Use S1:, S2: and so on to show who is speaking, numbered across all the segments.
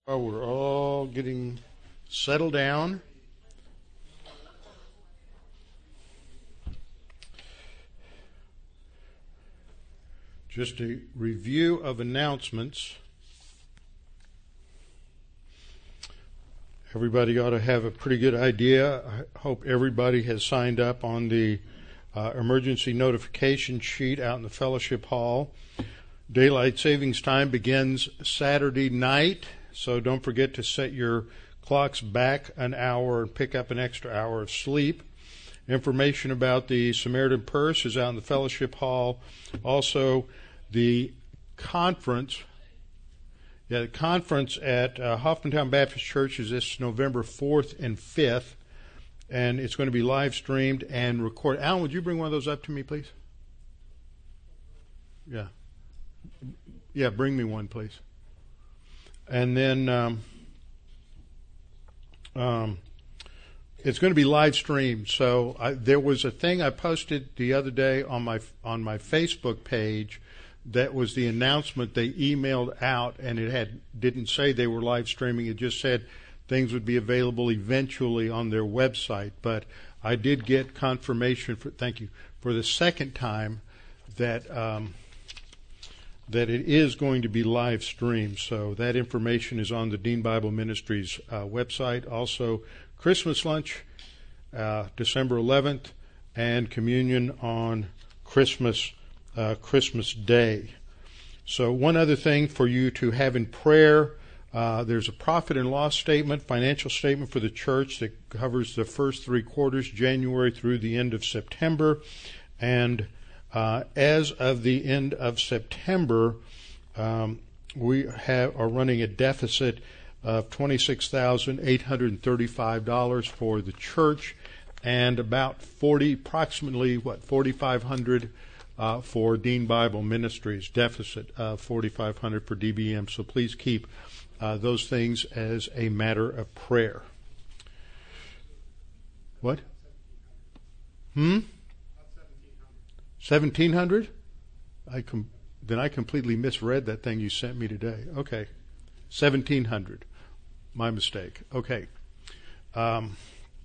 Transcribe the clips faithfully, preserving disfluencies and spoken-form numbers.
S1: Oh, we're all getting settled down. Just a review of announcements. Everybody ought to have a pretty good idea. I hope everybody has signed up on the uh, emergency notification sheet out in the fellowship hall. Daylight savings time begins Saturday night, so don't forget to set your clocks back an hour and pick up an extra hour of sleep. Information about the Samaritan Purse is out in the fellowship hall. Also, the conference, yeah, the conference at uh, Hoffmantown Baptist Church is this November fourth and fifth, and it's going to be live streamed and recorded. Alan, would you bring one of those up to me, please? Yeah. Yeah, bring me one, please. And then um, um, it's going to be live streamed. So I, there was a thing I posted the other day on my on my Facebook page. That was the announcement they emailed out, and it had didn't say they were live streaming. It just said things would be available eventually on their website. But I did get confirmation for thank you for the second time that. Um, that it is going to be live streamed. So that information is on the Dean Bible Ministries uh, website. Also, Christmas lunch, uh, December eleventh, and communion on Christmas uh, Christmas Day. So one other thing for you to have in prayer, uh, there's a profit and loss statement, financial statement for the church that covers the first three quarters, January through the end of September. And Uh, as of the end of September, um, we have, are running a deficit of twenty-six thousand eight hundred thirty-five dollars for the church, and about forty, approximately what, forty-five hundred uh, for Dean Bible Ministries. Deficit of forty-five hundred for D B M. So please keep uh, those things as a matter of prayer. What? Hmm. Seventeen hundred? I com- then I completely misread that thing you sent me today. Okay, seventeen hundred. My mistake. Okay. Um,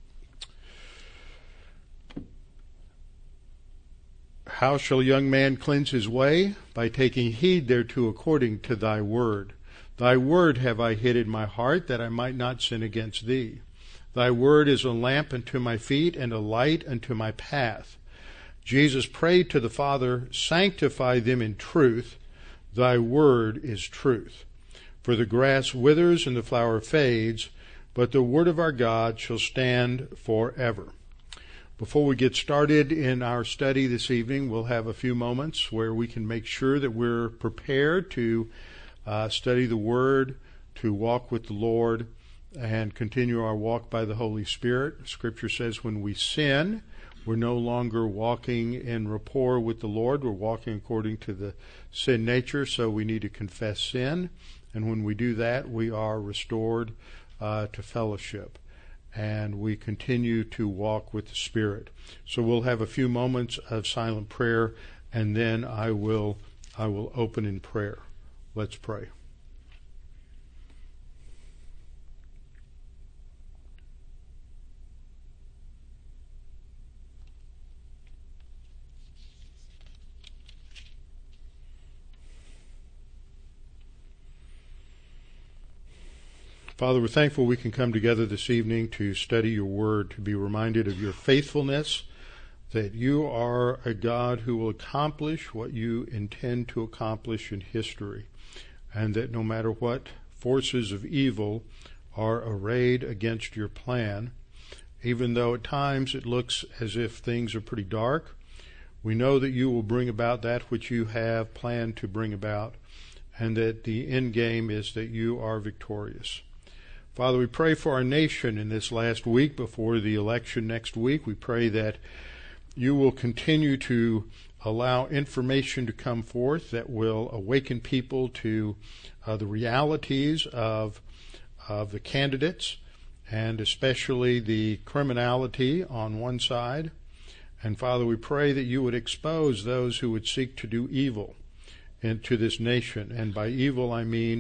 S1: How shall a young man cleanse his way? By taking heed thereto according to thy word. Thy word have I hid in my heart, that I might not sin against thee. Thy word is a lamp unto my feet, and a light unto my path. Jesus prayed to the Father, sanctify them in truth. Thy word is truth. For the grass withers and the flower fades, but the word of our God shall stand forever. Before we get started in our study this evening, we'll have a few moments where we can make sure that we're prepared to uh, study the word, to walk with the Lord, and continue our walk by the Holy Spirit. Scripture says when we sin, we're no longer walking in rapport with the Lord. We're walking according to the sin nature, so we need to confess sin. And when we do that, we are restored uh, to fellowship. And we continue to walk with the Spirit. So we'll have a few moments of silent prayer, and then I will I will open in prayer. Let's pray. Father, we're thankful we can come together this evening to study your word, to be reminded of your faithfulness, that you are a God who will accomplish what you intend to accomplish in history, and that no matter what forces of evil are arrayed against your plan, even though at times it looks as if things are pretty dark, we know that you will bring about that which you have planned to bring about, and that the end game is that you are victorious. Father, we pray for our nation in this last week before the election next week. We pray that you will continue to allow information to come forth that will awaken people to uh, the realities of, of the candidates, and especially the criminality on one side. And Father, we pray that you would expose those who would seek to do evil into this nation. And by evil I mean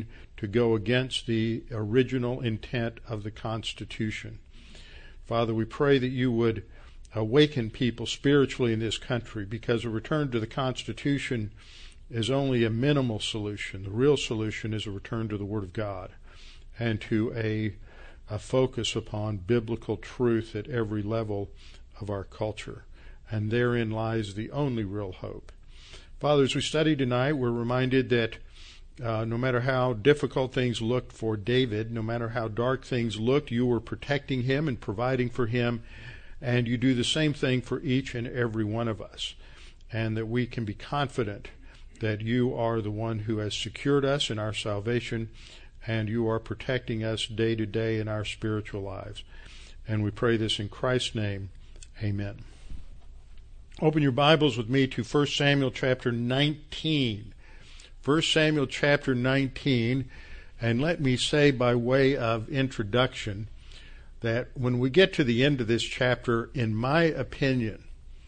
S1: to go against the original intent of the Constitution. Father, we pray that you would awaken people spiritually in this country, because a return to the Constitution is only a minimal solution. The real solution is a return to the Word of God and to a, a focus upon biblical truth at every level of our culture. And therein lies the only real hope. Father, as we study tonight, we're reminded that uh, no matter how difficult things looked for David, no matter how dark things looked, you were protecting him and providing for him, and you do the same thing for each and every one of us, and that we can be confident that you are the one who has secured us in our salvation, and you are protecting us day to day in our spiritual lives. And we pray this in Christ's name. Amen. Open your Bibles with me to First Samuel chapter nineteen. First Samuel chapter nineteen, and let me say by way of introduction that when we get to the end of this chapter, in my opinion,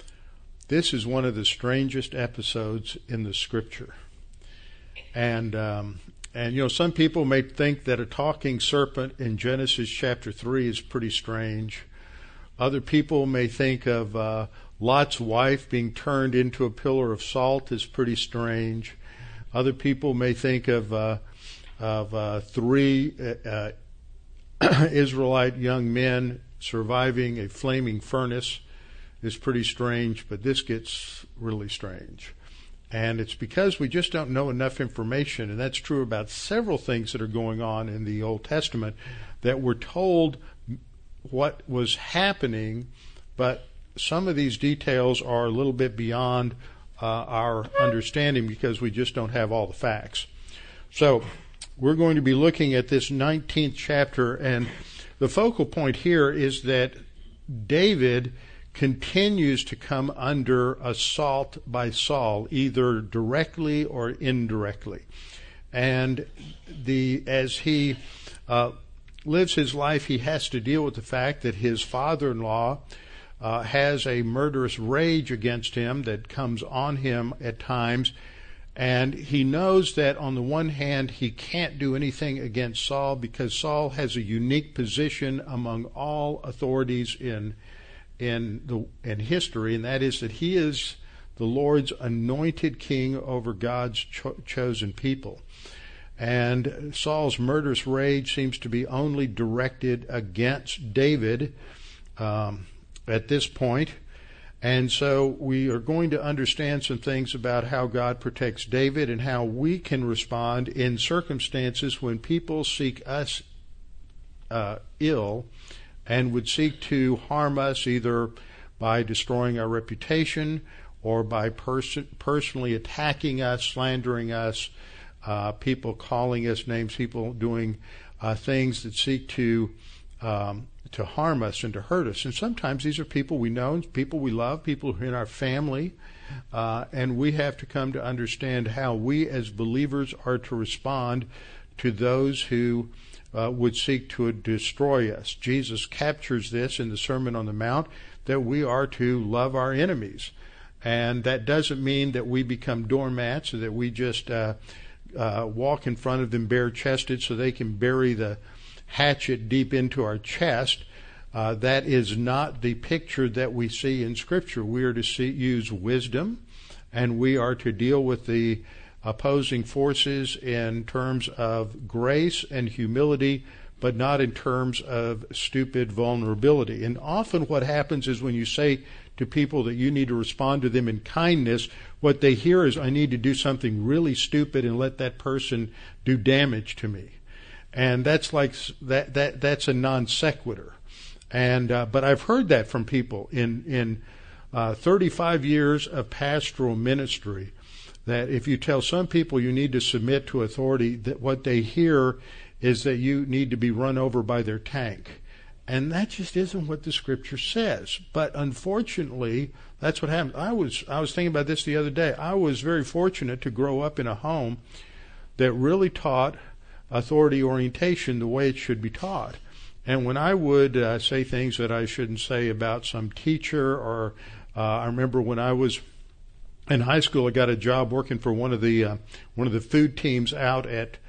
S1: this is one of the strangest episodes in the Scripture. And, um, and you know, some people may think that a talking serpent in Genesis chapter three is pretty strange. Other people may think of uh, Lot's wife being turned into a pillar of salt is pretty strange. Other people may think of uh, of uh, three uh, Israelite young men surviving a flaming furnace is pretty strange, but this gets really strange. And it's because we just don't know enough information, and that's true about several things that are going on in the Old Testament, that we're told what was happening, but some of these details are a little bit beyond uh, our understanding because we just don't have all the facts. So we're going to be looking at this nineteenth chapter, and the focal point here is that David continues to come under assault by Saul, either directly or indirectly. And the as he uh, lives his life, he has to deal with the fact that his father-in-law uh, has a murderous rage against him that comes on him at times. And he knows that on the one hand, he can't do anything against Saul because Saul has a unique position among all authorities in in the in history, and that is that he is the Lord's anointed king over God's cho- chosen people. And Saul's murderous rage seems to be only directed against David um, at this point. And so we are going to understand some things about how God protects David and how we can respond in circumstances when people seek us uh, ill and would seek to harm us either by destroying our reputation or by pers- personally attacking us, slandering us, uh, people calling us names, people doing uh, things that seek to um, to harm us and to hurt us. And sometimes these are people we know, people we love, people who are in our family, uh, and we have to come to understand how we as believers are to respond to those who Uh, would seek to destroy us. Jesus captures this in the Sermon on the Mount, that we are to love our enemies. And that doesn't mean that we become doormats or that we just uh, uh, walk in front of them bare-chested so they can bury the hatchet deep into our chest. Uh, that is not the picture that we see in Scripture. We are to see, use wisdom, and we are to deal with the opposing forces in terms of grace and humility, but not in terms of stupid vulnerability. And often what happens is when you say to people that you need to respond to them in kindness, what they hear is, I need to do something really stupid and let that person do damage to me. And that's like that that that's a non sequitur. And uh, but I've heard that from people in in uh, thirty-five years of pastoral ministry, that if you tell some people you need to submit to authority, that what they hear is that you need to be run over by their tank. And that just isn't what the Scripture says. But unfortunately, that's what happens. I was I was thinking about this the other day. I was very fortunate to grow up in a home that really taught authority orientation the way it should be taught. And when I would uh, say things that I shouldn't say about some teacher, or uh, I remember when I was in high school, I got a job working for one of the uh, one of the food teams out at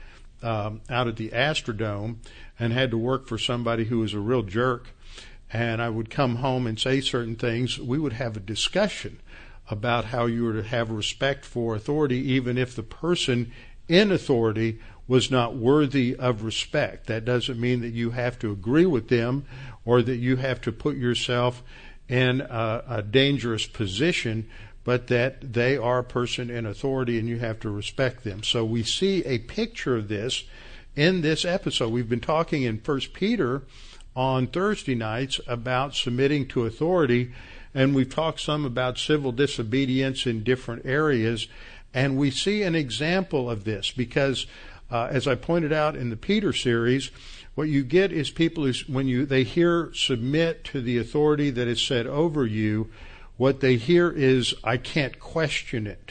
S1: um, out at the Astrodome and had to work for somebody who was a real jerk, and I would come home and say certain things, we would have a discussion about how you were to have respect for authority, even if the person in authority was not worthy of respect. That doesn't mean that you have to agree with them or that you have to put yourself in a, a dangerous position, but that they are a person in authority and you have to respect them. So we see a picture of this in this episode. We've been talking in First Peter on Thursday nights about submitting to authority, and we've talked some about civil disobedience in different areas, and we see an example of this because Uh, as I pointed out in the Peter series, what you get is people who, when you they hear submit to the authority that is set over you, what they hear is, I can't question it.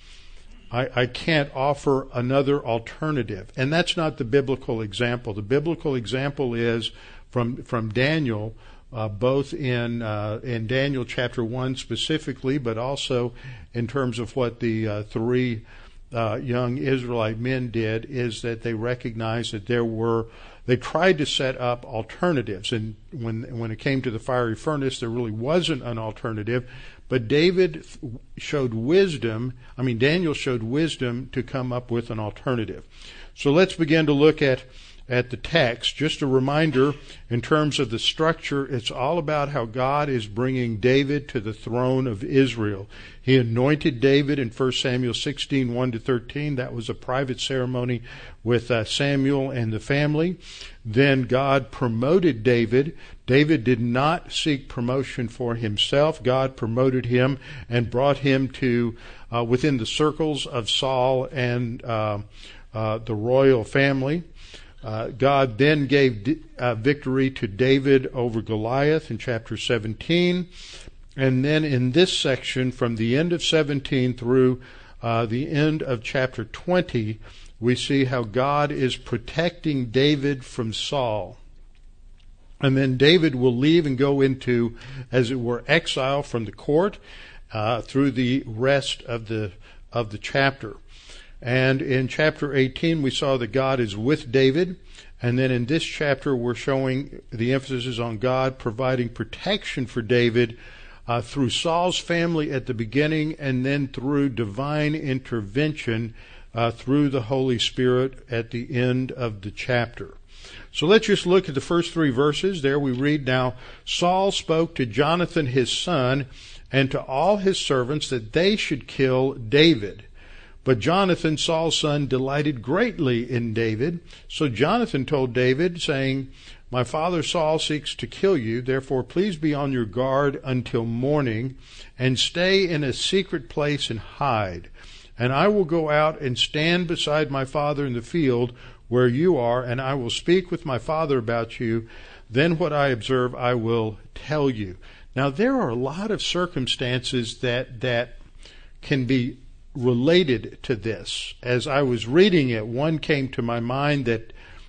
S1: I, I can't offer another alternative. And that's not the biblical example. The biblical example is from from Daniel, uh, both in uh, in Daniel chapter one specifically, but also in terms of what the uh, three Uh, young Israelite men did, is that they recognized that there were, they tried to set up alternatives. And when when it came to the fiery furnace, there really wasn't an alternative. But David showed wisdom, I mean, Daniel showed wisdom to come up with an alternative. So let's begin to look at at the text. Just a reminder, in terms of the structure, it's all about how God is bringing David to the throne of Israel. He anointed David in First Samuel sixteen, one to thirteen. That was a private ceremony with uh, Samuel and the family. Then God promoted David. David did not seek promotion for himself. God promoted him and brought him to uh, within the circles of Saul and uh, uh, the royal family. Uh, God then gave uh, victory to David over Goliath in chapter seventeen. And then in this section, from the end of seventeen through uh, the end of chapter twenty, we see how God is protecting David from Saul. And then David will leave and go into, as it were, exile from the court uh, through the rest of the of the chapter. And in chapter eighteen, we saw that God is with David. And then in this chapter, we're showing the emphasis is on God providing protection for David uh, through Saul's family at the beginning, and then through divine intervention uh, through the Holy Spirit at the end of the chapter. So let's just look at the first three verses. There we read, Now Saul spoke to Jonathan his son and to all his servants that they should kill David. But Jonathan, Saul's son, delighted greatly in David. So Jonathan told David, saying, My father Saul seeks to kill you. Therefore, please be on your guard until morning, and stay in a secret place and hide. And I will go out and stand beside my father in the field where you are, and I will speak with my father about you. Then what I observe I will tell you. Now, there are a lot of circumstances that that can be related to this. As I was reading it, one came to my mind that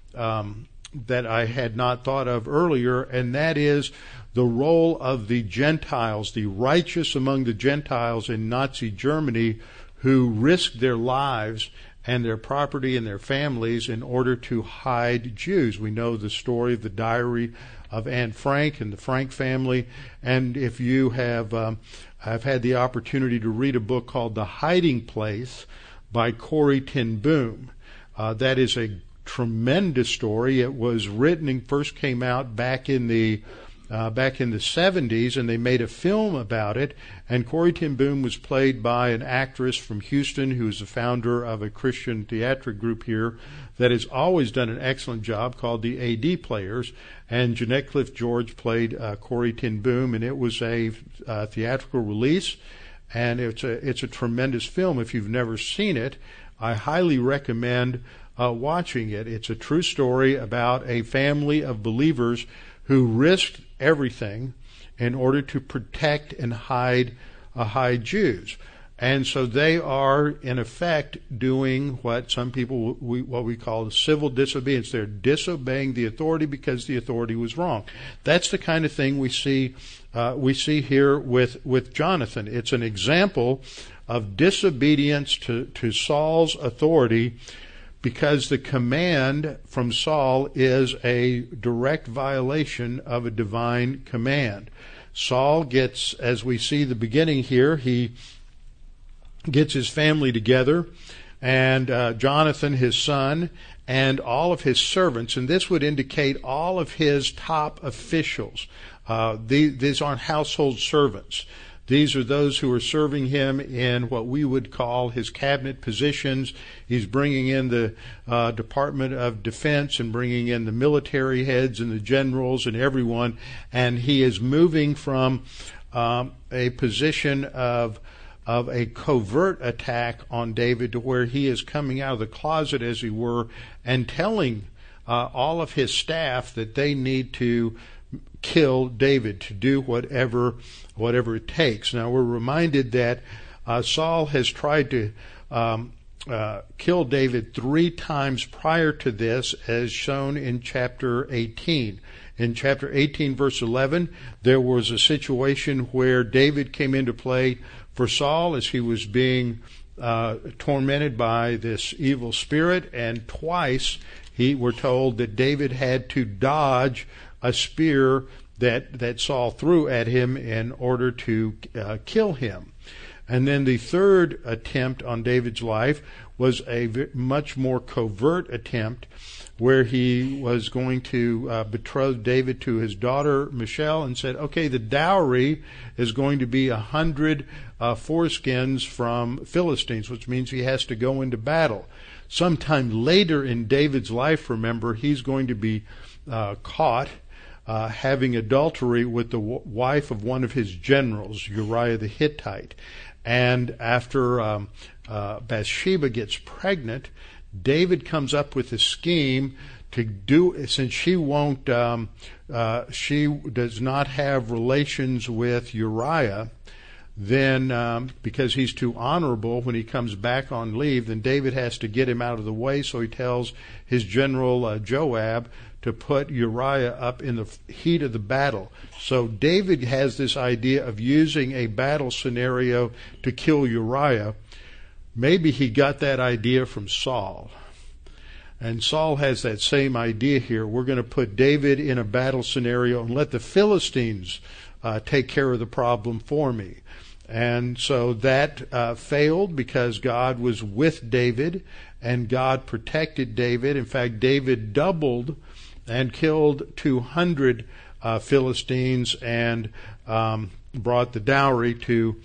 S1: um, that I had not thought of earlier, and that is the role of the Gentiles, the righteous among the Gentiles in Nazi Germany, who risked their lives and their property and their families in order to hide Jews. We know the story of the diary of Anne Frank and the Frank family, and if you have um, I've had the opportunity to read a book called The Hiding Place by Corrie ten Boom. Uh, that is a tremendous story. It was written and first came out back in the uh, back in the seventies, and they made a film about it. And Corrie ten Boom was played by an actress from Houston who is the founder of a Christian theatric group here that has always done an excellent job called the A D Players. And Jeanette Cliff George played uh, Corrie ten Boom, and it was a uh, theatrical release, and it's a it's a tremendous film. If you've never seen it, I highly recommend uh, watching it. It's a true story about a family of believers who risked everything in order to protect and hide uh, hide Jews. And so they are, in effect, doing what some people, we, what we call civil disobedience. They're disobeying the authority because the authority was wrong. That's the kind of thing we see uh, we see here with, with Jonathan. It's an example of disobedience to, to Saul's authority because the command from Saul is a direct violation of a divine command. Saul gets, as we see the beginning here, he gets his family together, and uh, Jonathan, his son, and all of his servants, and this would indicate all of his top officials. Uh, these, these aren't household servants. These are those who are serving him in what we would call his cabinet positions. He's bringing in the uh, Department of Defense and bringing in the military heads and the generals and everyone, and he is moving from um, a position of of a covert attack on David to where he is coming out of the closet, as he were, and telling uh, all of his staff that they need to kill David, to do whatever whatever it takes. Now, we're reminded that uh, Saul has tried to um, uh, kill David three times prior to this, as shown in chapter eighteen. In chapter eighteen, verse eleven, there was a situation where David came into play for Saul as he was being uh, tormented by this evil spirit, and twice he were told that David had to dodge a spear that that Saul threw at him in order to uh, kill him. And then the third attempt on David's life was a v- much more covert attempt, where he was going to uh, betroth David to his daughter Michal, and said, okay, the dowry is going to be a hundred uh, foreskins from Philistines, which means he has to go into battle. Sometime later in David's life, remember, he's going to be uh, caught uh, having adultery with the w- wife of one of his generals, Uriah the Hittite. And after um, uh, Bathsheba gets pregnant, David comes up with a scheme to do, since she won't, um, uh, she does not have relations with Uriah, then um, because he's too honorable when he comes back on leave, then David has to get him out of the way. So he tells his general uh, Joab to put Uriah up in the heat of the battle. So David has this idea of using a battle scenario to kill Uriah. Maybe he got that idea from Saul. And Saul has that same idea here. We're going to put David in a battle scenario and let the Philistines uh, take care of the problem for me. And so that uh, failed because God was with David and God protected David. In fact, David doubled and killed two hundred uh, Philistines and um, brought the dowry to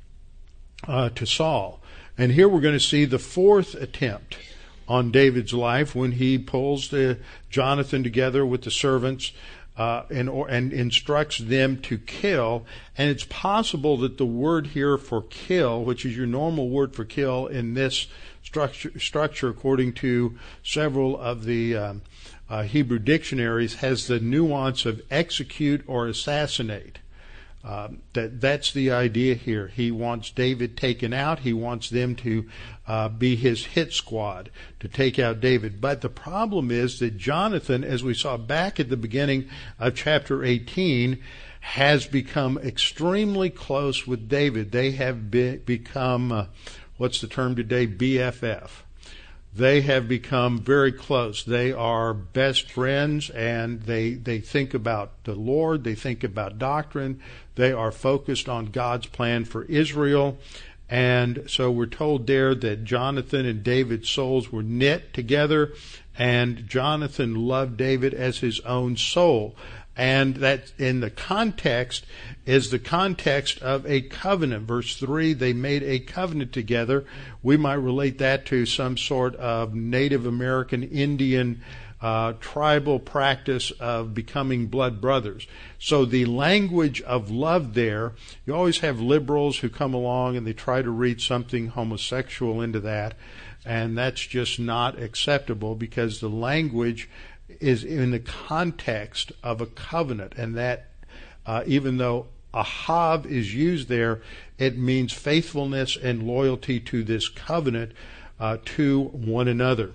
S1: uh, to Saul. And here we're going to see the fourth attempt on David's life when he pulls the Jonathan together with the servants uh, and, or, and instructs them to kill. And it's possible that the word here for kill, which is your normal word for kill in this structure, structure according to several of the um, uh, Hebrew dictionaries, has the nuance of execute or assassinate. Uh, that that's the idea here. He wants David taken out. He wants them to uh, be his hit squad to take out David. But the problem is that Jonathan, as we saw back at the beginning of chapter eighteen, has become extremely close with David. They have be, become, uh, what's the term today, B F F. They have become very close. They are best friends, and they they think about the Lord. They think about doctrine. They are focused on God's plan for Israel. And so we're told there that Jonathan and David's souls were knit together, and Jonathan loved David as his own soul. And that in the context is the context of a covenant. Verse three, they made a covenant together. We might relate that to some sort of Native American Indian uh, tribal practice of becoming blood brothers. So the language of love there, you always have liberals who come along and they try to read something homosexual into that. And that's just not acceptable, because the language is in the context of a covenant, and that uh, even though ahav is used there, it means faithfulness and loyalty to this covenant uh, to one another.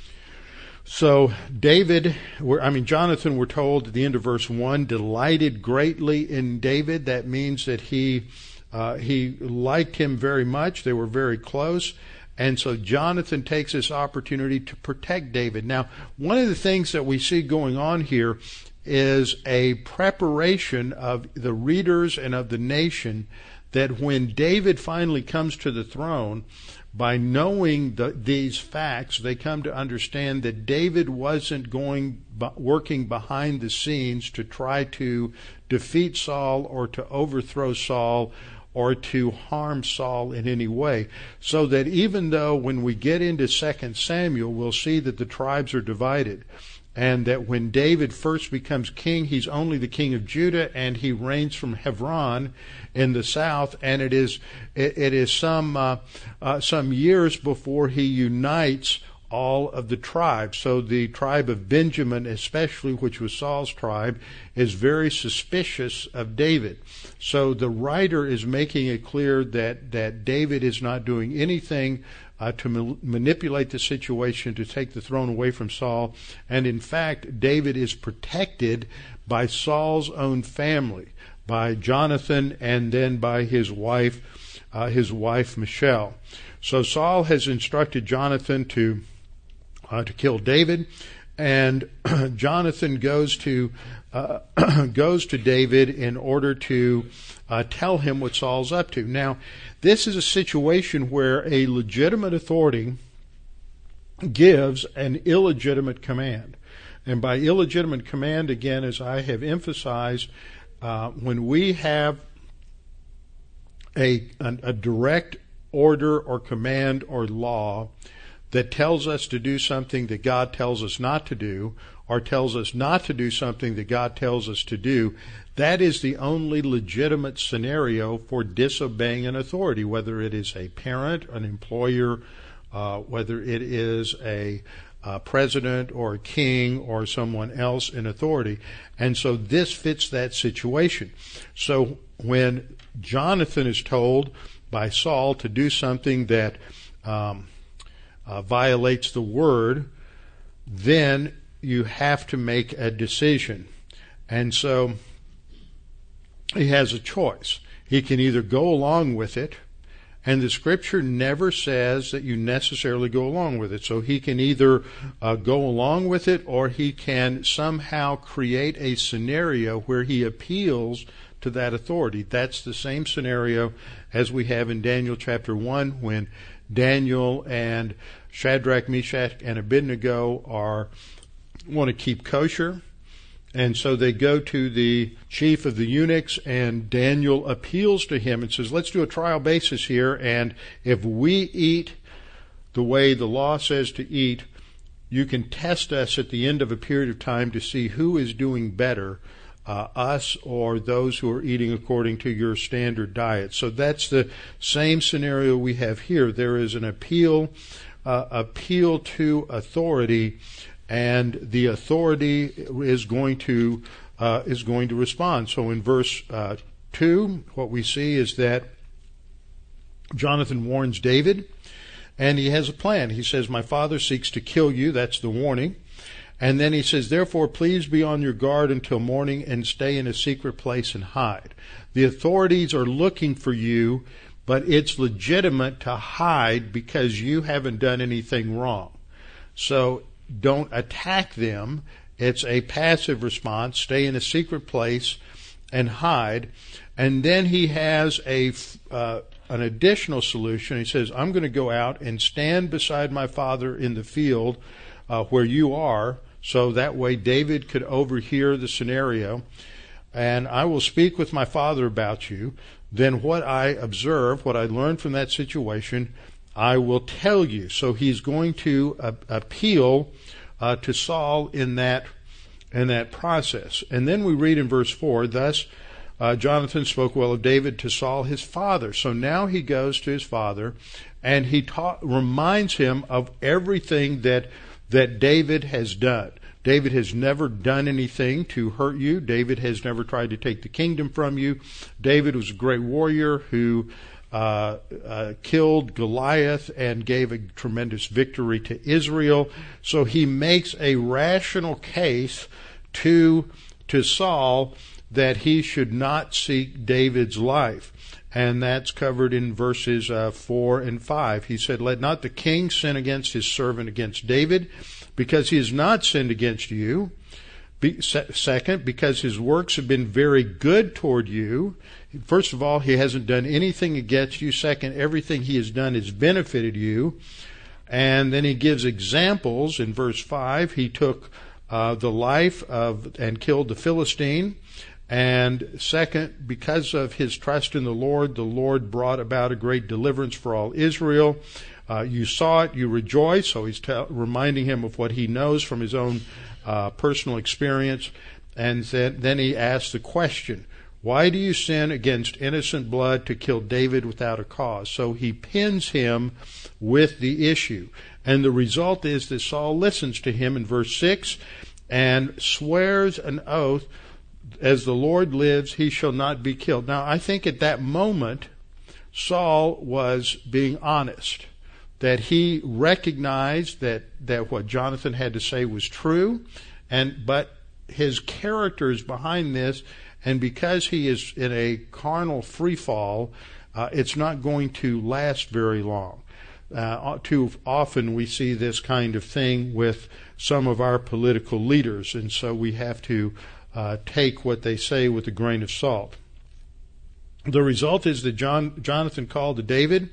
S1: So David, I mean Jonathan, we're told at the end of verse one, delighted greatly in David. That means that he uh, he liked him very much. They were very close. And so Jonathan takes this opportunity to protect David. Now, one of the things that we see going on here is a preparation of the readers and of the nation that when David finally comes to the throne, by knowing the, these facts, they come to understand that David wasn't going working behind the scenes to try to defeat Saul or to overthrow Saul or to harm Saul in any way. So that even though when we get into Second Samuel, we'll see that the tribes are divided, and that when David first becomes king, he's only the king of Judah, and he reigns from Hebron in the south, and it is it, it is some uh, uh, some years before he unites all of the tribes. So the tribe of Benjamin, especially, which was Saul's tribe, is very suspicious of David. So the writer is making it clear that that David is not doing anything Uh, to ma- manipulate the situation to take the throne away from Saul. And in fact, David is protected by Saul's own family, by Jonathan, and then by his wife, uh, his wife Michal. So Saul has instructed Jonathan to uh, to kill David, and Jonathan goes to uh, goes to David in order to uh, tell him what Saul's up to. Now, this is a situation where a legitimate authority gives an illegitimate command. And by illegitimate command, again, as I have emphasized, uh, when we have a, a, a direct order or command or law that tells us to do something that God tells us not to do, or tells us not to do something that God tells us to do, that is the only legitimate scenario for disobeying an authority, whether it is a parent, an employer, uh, whether it is a, a president or a king or someone else in authority. And so this fits that situation. So when Jonathan is told by Saul to do something that um, uh, violates the word, then you have to make a decision. And so he has a choice. He can either go along with it, and the scripture never says that you necessarily go along with it. So he can either uh, go along with it, or he can somehow create a scenario where he appeals to that authority. That's the same scenario as we have in Daniel chapter one, when Daniel and Shadrach, Meshach, and Abednego are want to keep kosher. And so they go to the chief of the eunuchs, and Daniel appeals to him and says, let's do a trial basis here, and if we eat the way the law says to eat, you can test us at the end of a period of time to see who is doing better, uh, us or those who are eating according to your standard diet. So that's the same scenario we have here. There is an appeal, uh, appeal to authority, and the authority is going to uh, is going to respond. So in verse uh, two, what we see is that Jonathan warns David, and he has a plan. He says, my father seeks to kill you. That's the warning. And then he says, therefore, please be on your guard until morning and stay in a secret place and hide. The authorities are looking for you, but it's legitimate to hide because you haven't done anything wrong. So don't attack them. It's a passive response. Stay in a secret place and hide. And then he has a uh, an additional solution. He says, I'm going to go out and stand beside my father in the field uh, where you are, so that way David could overhear the scenario, and I will speak with my father about you. Then what I observe, what I learned from that situation, I will tell you. So he's going to uh, appeal uh, to Saul in that in that process. And then we read in verse four, thus uh, Jonathan spoke well of David to Saul his father. So now he goes to his father, and he ta- reminds him of everything that that David has done. David has never done anything to hurt you. David has never tried to take the kingdom from you. David was a great warrior who Uh, uh, killed Goliath and gave a tremendous victory to Israel. So he makes a rational case to to Saul that he should not seek David's life. and that's covered in verses uh, four and five. He said, "Let not the king sin against his servant, against David, because he has not sinned against you. Be, se- second, because his works have been very good toward you." First of all, he hasn't done anything against you. Second, everything he has done has benefited you. And then he gives examples in verse five. He took uh, the life of and killed the Philistine. And second, because of his trust in the Lord, the Lord brought about a great deliverance for all Israel. Uh, you saw it, you rejoice. So he's t- reminding him of what he knows from his own uh, personal experience. And then, then he asks the question, "Why do you sin against innocent blood to kill David without a cause?" So he pins him with the issue. And the result is that Saul listens to him in verse six and swears an oath, "As the Lord lives, he shall not be killed." Now, I think at that moment, Saul was being honest, that he recognized that, that what Jonathan had to say was true, and but his character is behind this. And because he is in a carnal free fall, uh, it's not going to last very long. Uh, too often we see this kind of thing with some of our political leaders, and so we have to uh, take what they say with a grain of salt. The result is that John, Jonathan called to David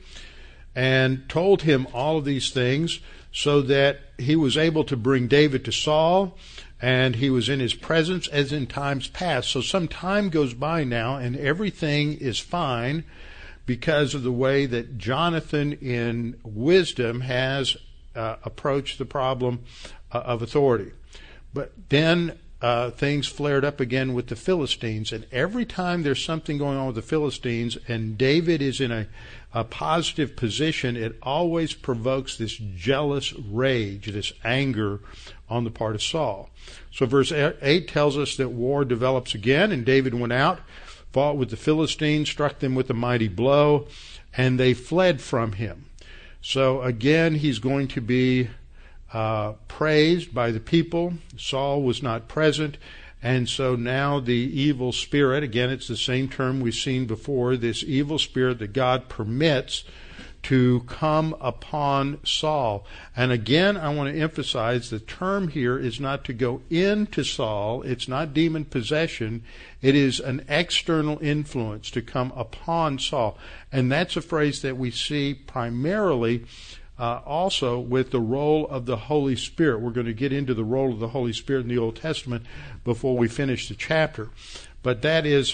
S1: and told him all of these things so that he was able to bring David to Saul, and he was in his presence as in times past. So some time goes by now, and everything is fine because of the way that Jonathan, in wisdom, has uh, approached the problem uh, of authority. But then uh, things flared up again with the Philistines, and every time there's something going on with the Philistines, and David is in a, a positive position, it always provokes this jealous rage, this anger on the part of Saul. So verse eight tells us that war develops again, and David went out, fought with the Philistines, struck them with a mighty blow, and they fled from him. So again, he's going to be uh, praised by the people. Saul was not present, and so now the evil spirit, again, it's the same term we've seen before, this evil spirit that God permits to come upon Saul. And again, I want to emphasize the term here is not to go into Saul. It's not demon possession. It is an external influence to come upon Saul. And that's a phrase that we see primarily uh, also with the role of the Holy Spirit. We're going to get into the role of the Holy Spirit in the Old Testament before we finish the chapter. But that is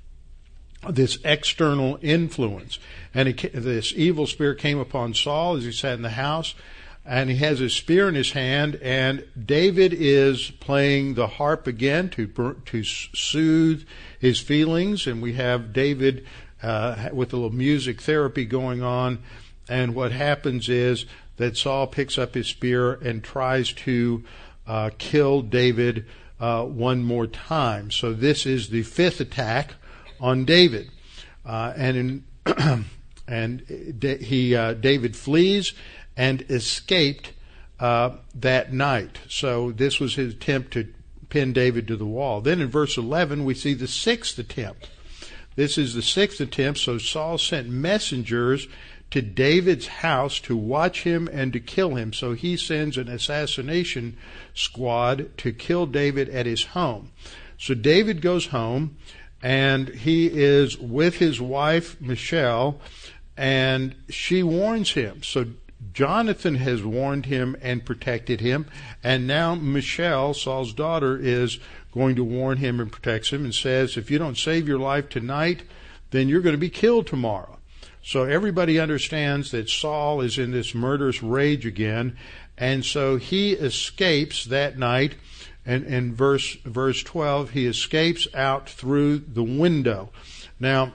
S1: this external influence. And it, this evil spirit came upon Saul as he sat in the house, and he has his spear in his hand, and David is playing the harp again to to soothe his feelings, and we have David uh, with a little music therapy going on, and what happens is that Saul picks up his spear and tries to uh, kill David uh, one more time. So this is the fifth attack on David, uh, and in, and he uh, David flees and escaped uh, that night. So this was his attempt to pin David to the wall. Then in verse eleven we see the sixth attempt. This is the sixth attempt. So Saul sent messengers to David's house to watch him and to kill him. So he sends an assassination squad to kill David at his home. So David goes home, and he is with his wife, Michal, and she warns him. So Jonathan has warned him and protected him, and now Michal, Saul's daughter, is going to warn him and protects him and says, if you don't save your life tonight, then you're going to be killed tomorrow. So everybody understands that Saul is in this murderous rage again, and so he escapes that night. And in verse verse twelve, he escapes out through the window. Now,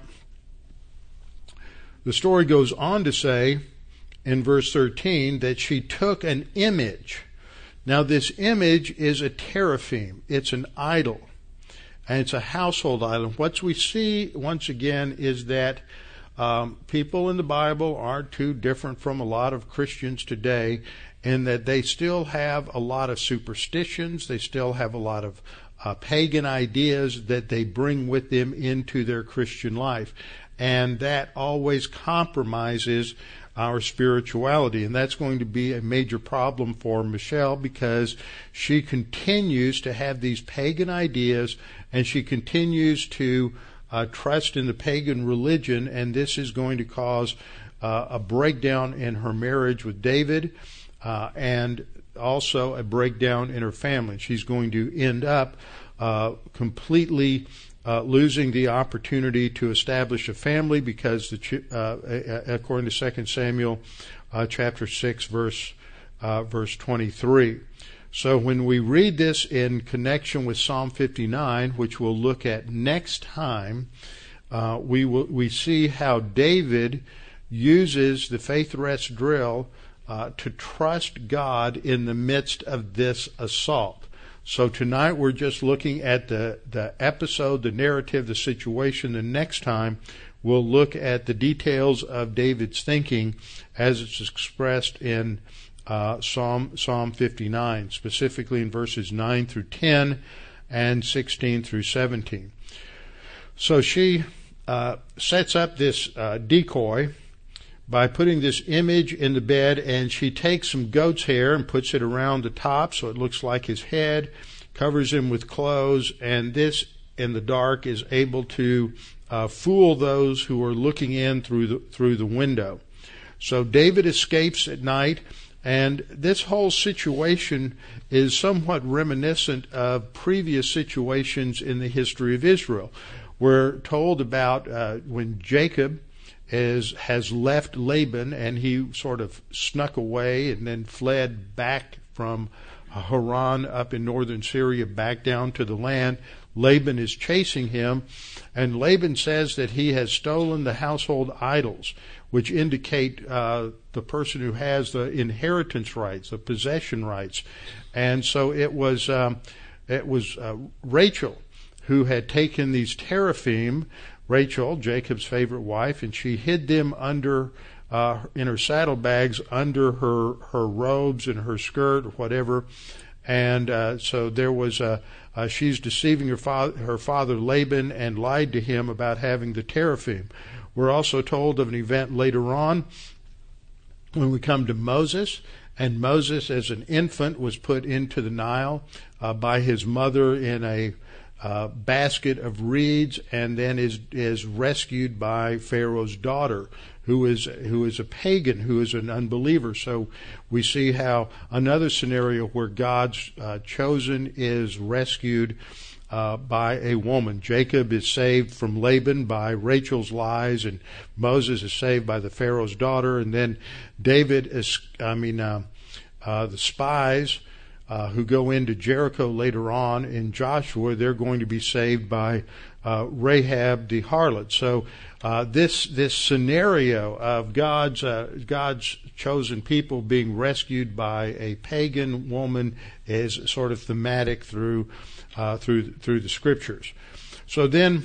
S1: the story goes on to say in verse thirteen that she took an image. Now, this image is a teraphim. It's an idol, and it's a household idol. What we see, once again, is that um, people in the Bible aren't too different from a lot of Christians today, in that they still have a lot of superstitions, they still have a lot of uh, pagan ideas that they bring with them into their Christian life. And that always compromises our spirituality. And that's going to be a major problem for Michelle, because she continues to have these pagan ideas and she continues to uh, trust in the pagan religion. And this is going to cause uh, a breakdown in her marriage with David uh, and also a breakdown in her family. She's going to end up uh, completely Uh, losing the opportunity to establish a family, because the uh, according to Second Samuel uh, chapter six verse uh, verse twenty-three. So when we read this in connection with Psalm fifty-nine, which we'll look at next time, uh, we will we see how David uses the faith rest drill uh, to trust God in the midst of this assault. So tonight we're just looking at the, the episode, the narrative, the situation. The next time we'll look at the details of David's thinking as it's expressed in uh, Psalm Psalm fifty-nine, specifically in verses nine through ten and sixteen through seventeen. So she uh, sets up this uh, decoy by putting this image in the bed, and she takes some goat's hair and puts it around the top so it looks like his head, covers him with clothes, and this in the dark is able to uh, fool those who are looking in through the through the window. So David escapes at night, and this whole situation is somewhat reminiscent of previous situations in the history of Israel. We're told about uh, when Jacob Is, has left Laban, and he sort of snuck away and then fled back from Haran up in northern Syria back down to the land. Laban is chasing him, and Laban says that he has stolen the household idols, which indicate uh, the person who has the inheritance rights, the possession rights. And so it was um, it was uh, Rachel who had taken these teraphim, Rachel, Jacob's favorite wife, and she hid them under, uh, in her saddlebags, under her, her robes and her skirt or whatever. And, uh, so there was a, uh, she's deceiving her father, her father Laban, and lied to him about having the teraphim. We're also told of an event later on when we come to Moses. And Moses, as an infant, was put into the Nile, uh, by his mother in a, Uh, basket of reeds, and then is is rescued by Pharaoh's daughter, who is who is a pagan, who is an unbeliever. So we see how another scenario where God's uh, chosen is rescued uh, by a woman. Jacob is saved from Laban by Rachel's lies, and Moses is saved by the Pharaoh's daughter, and then David is, I mean, uh, uh, the spies Uh, who go into Jericho later on in Joshua, they're going to be saved by uh, Rahab the harlot. So uh, this this scenario of God's uh, God's chosen people being rescued by a pagan woman is sort of thematic through uh, through through the scriptures. So then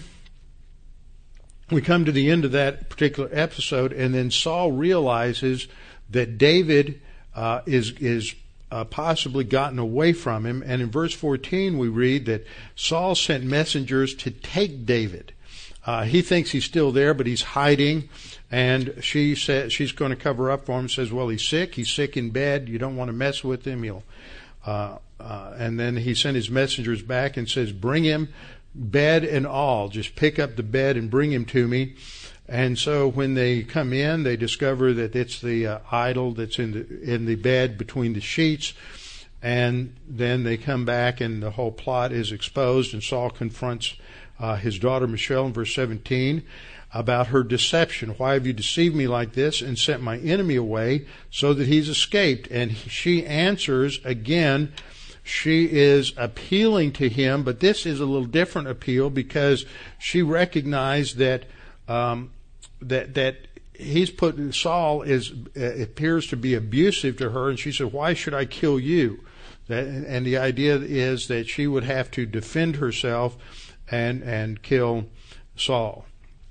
S1: we come to the end of that particular episode, and then Saul realizes that David uh, is is Uh, possibly gotten away from him. And in verse fourteen we read that Saul sent messengers to take David. Uh, he thinks he's still there, but he's hiding. And she says she's going to cover up for him. Says, "Well, he's sick. He's sick in bed. You don't want to mess with him. He'll." Uh, uh, and then he sent his messengers back and says, "Bring him, bed and all. Just pick up the bed and bring him to me." And so when they come in, they discover that it's the uh, idol that's in the in the bed between the sheets. And then they come back, and the whole plot is exposed. And Saul confronts uh, his daughter Michelle in verse seventeen about her deception. "Why have you deceived me like this and sent my enemy away so that he's escaped?" And she answers again. She is appealing to him, but this is a little different appeal, because she recognized that um, that that he's put Saul is uh, appears to be abusive to her, and she said, "Why should I kill you?" That, and the idea is that she would have to defend herself and and kill Saul.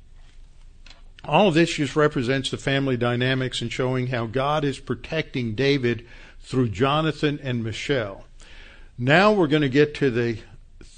S1: All of this just represents the family dynamics and showing how God is protecting David through Jonathan and Michelle. Now we're going to get to the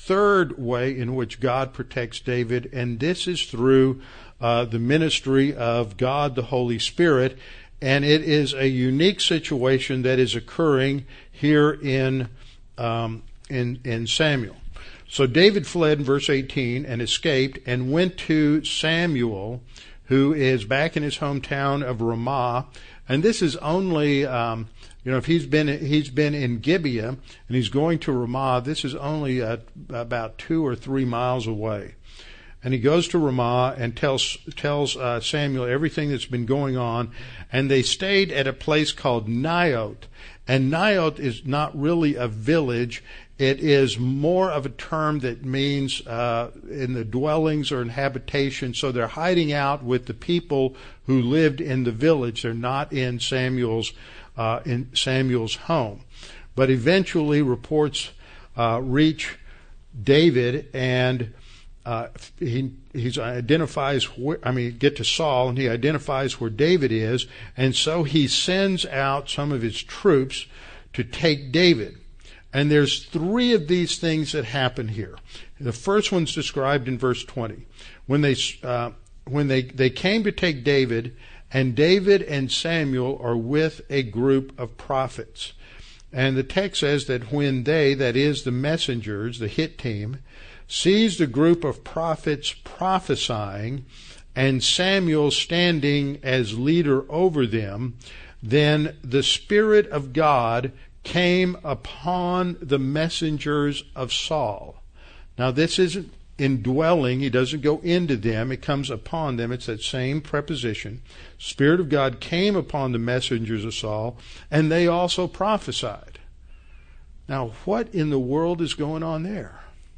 S1: third way in which God protects David, and this is through uh, the ministry of God the Holy Spirit, and it is a unique situation that is occurring here in um, in in Samuel. So David fled in verse eighteen and escaped and went to Samuel, who is back in his hometown of Ramah, and this is only um, you know if he's been he's been in Gibeah and he's going to Ramah, this is only uh, about two or three miles away. And he goes to Ramah and tells tells uh, Samuel everything that's been going on. And they stayed at a place called Naioth. And Naioth is not really a village. It is more of a term that means uh, in the dwellings or in habitation. So they're hiding out with the people who lived in the village. They're not in Samuel's uh, in Samuel's home. But eventually reports uh, reach David, and Uh, he he identifies where, I mean, get to Saul, and he identifies where David is, and so he sends out some of his troops to take David. And there's three of these things that happen here. The first one's described in verse twenty. When they uh, when they, they came to take David, and David and Samuel are with a group of prophets. And the text says that when they, that is the messengers, the hit team, sees the group of prophets prophesying and Samuel standing as leader over them, then the Spirit of God came upon the messengers of Saul. Now this isn't indwelling, he doesn't go into them, it comes upon them. It's that same preposition. Spirit of God came upon the messengers of Saul, and they also prophesied. Now what in the world is going on there?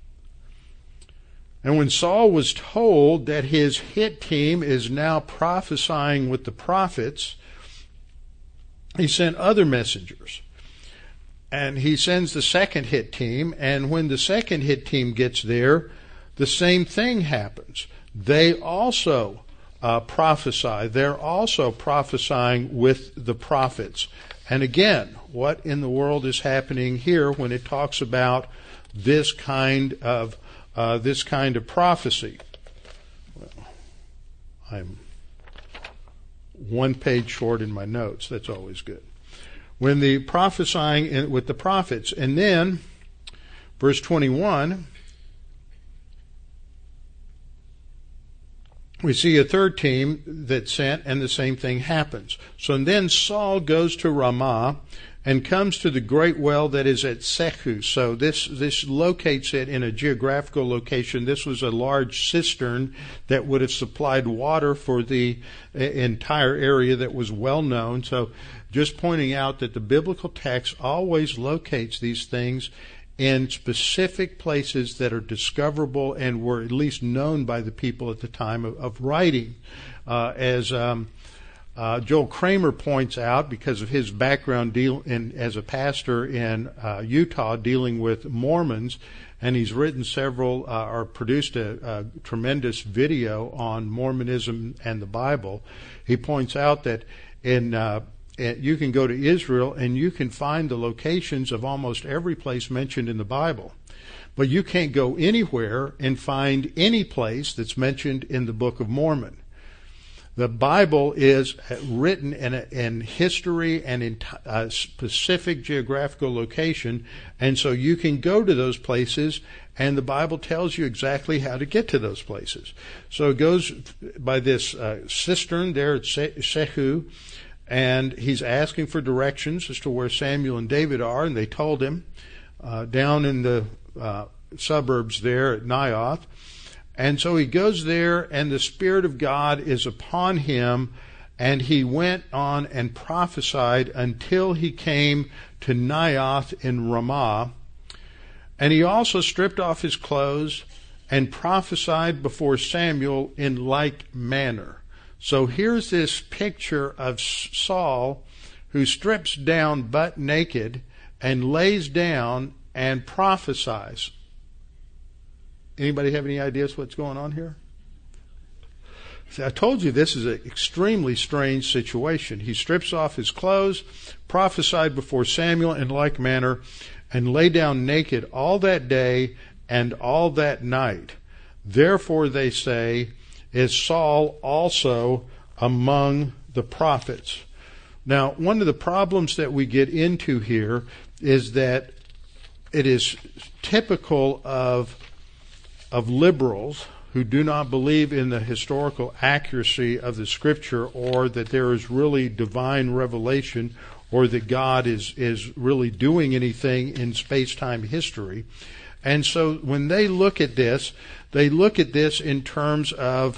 S1: And when Saul was told that his hit team is now prophesying with the prophets, he sent other messengers. And he sends the second hit team, and when the second hit team gets there, the same thing happens. They also uh, prophesy. They're also prophesying with the prophets. And again, what in the world is happening here when it talks about this kind of Uh, this kind of prophecy? Well, I'm one page short in my notes. That's always good. When the prophesying in, with the prophets, and then verse twenty-one, we see a third team that's sent, and the same thing happens. So then Saul goes to Ramah and comes to the great well that is at Sechu. So this this locates it in a geographical location. This was a large cistern that would have supplied water for the entire area that was well known. So just pointing out that the biblical text always locates these things in specific places that are discoverable and were at least known by the people at the time of, of writing. Uh, as um, Uh, Joel Kramer points out, because of his background deal in, as a pastor in uh, Utah dealing with Mormons, and he's written several uh, or produced a, a tremendous video on Mormonism and the Bible. He points out that in uh, you can go to Israel and you can find the locations of almost every place mentioned in the Bible, but you can't go anywhere and find any place that's mentioned in the Book of Mormon. The Bible is written in, a, in history and in a specific geographical location, and so you can go to those places, and the Bible tells you exactly how to get to those places. So it goes by this uh, cistern there at Sechu, and he's asking for directions as to where Samuel and David are, and they told him uh, down in the uh, suburbs there at Naioth. And so he goes there, and the Spirit of God is upon him, and he went on and prophesied until he came to Naioth in Ramah. And he also stripped off his clothes and prophesied before Samuel in like manner. So here's this picture of Saul who strips down butt naked and lays down and prophesies. Anybody have any ideas what's going on here? See, I told you this is an extremely strange situation. He strips off his clothes, prophesied before Samuel in like manner, and lay down naked all that day and all that night. Therefore, they say, is Saul also among the prophets. Now, one of the problems that we get into here is that it is typical of of liberals who do not believe in the historical accuracy of the Scripture, or that there is really divine revelation, or that God is, is really doing anything in space-time history. And so when they look at this, they look at this in terms of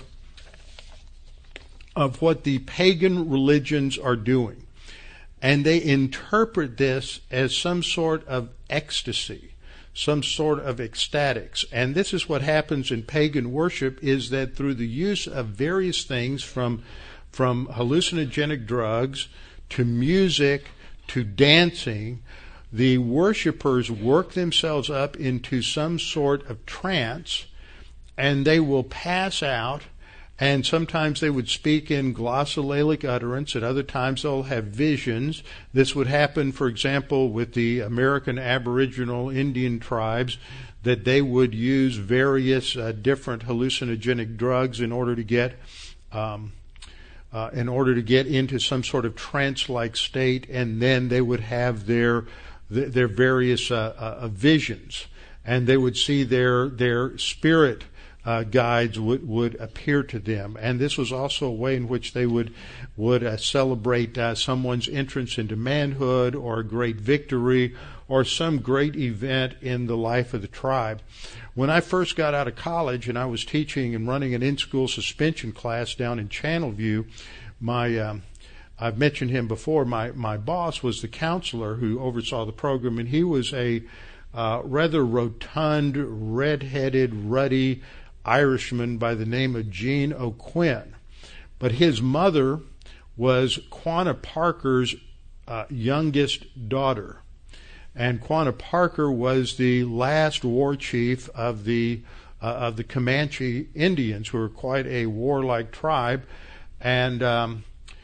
S1: of what the pagan religions are doing. And they interpret this as some sort of ecstasy, some sort of ecstatics. And this is what happens in pagan worship, is that through the use of various things, from from hallucinogenic drugs to music to dancing, the worshipers work themselves up into some sort of trance, and they will pass out. And sometimes they would speak in glossolalic utterance. At other times they'll have visions. This would happen, for example, with the American Aboriginal Indian tribes, that they would use various uh, different hallucinogenic drugs in order to get um, uh, in order to get into some sort of trance-like state, and then they would have their their various uh, uh, visions, and they would see their their spirit Uh, guides would, would appear to them. And this was also a way in which they would would uh, celebrate uh, someone's entrance into manhood, or a great victory, or some great event in the life of the tribe. When I first got out of college and I was teaching and running an in-school suspension class down in Channelview, my um, I've mentioned him before, my, my boss was the counselor who oversaw the program, and he was a uh, rather rotund, red-headed, ruddy Irishman by the name of Gene O'Quinn. But his mother was Quanah Parker's uh, youngest daughter. And Quanah Parker was the last war chief of the uh, of the Comanche Indians, who were quite a warlike tribe. And um,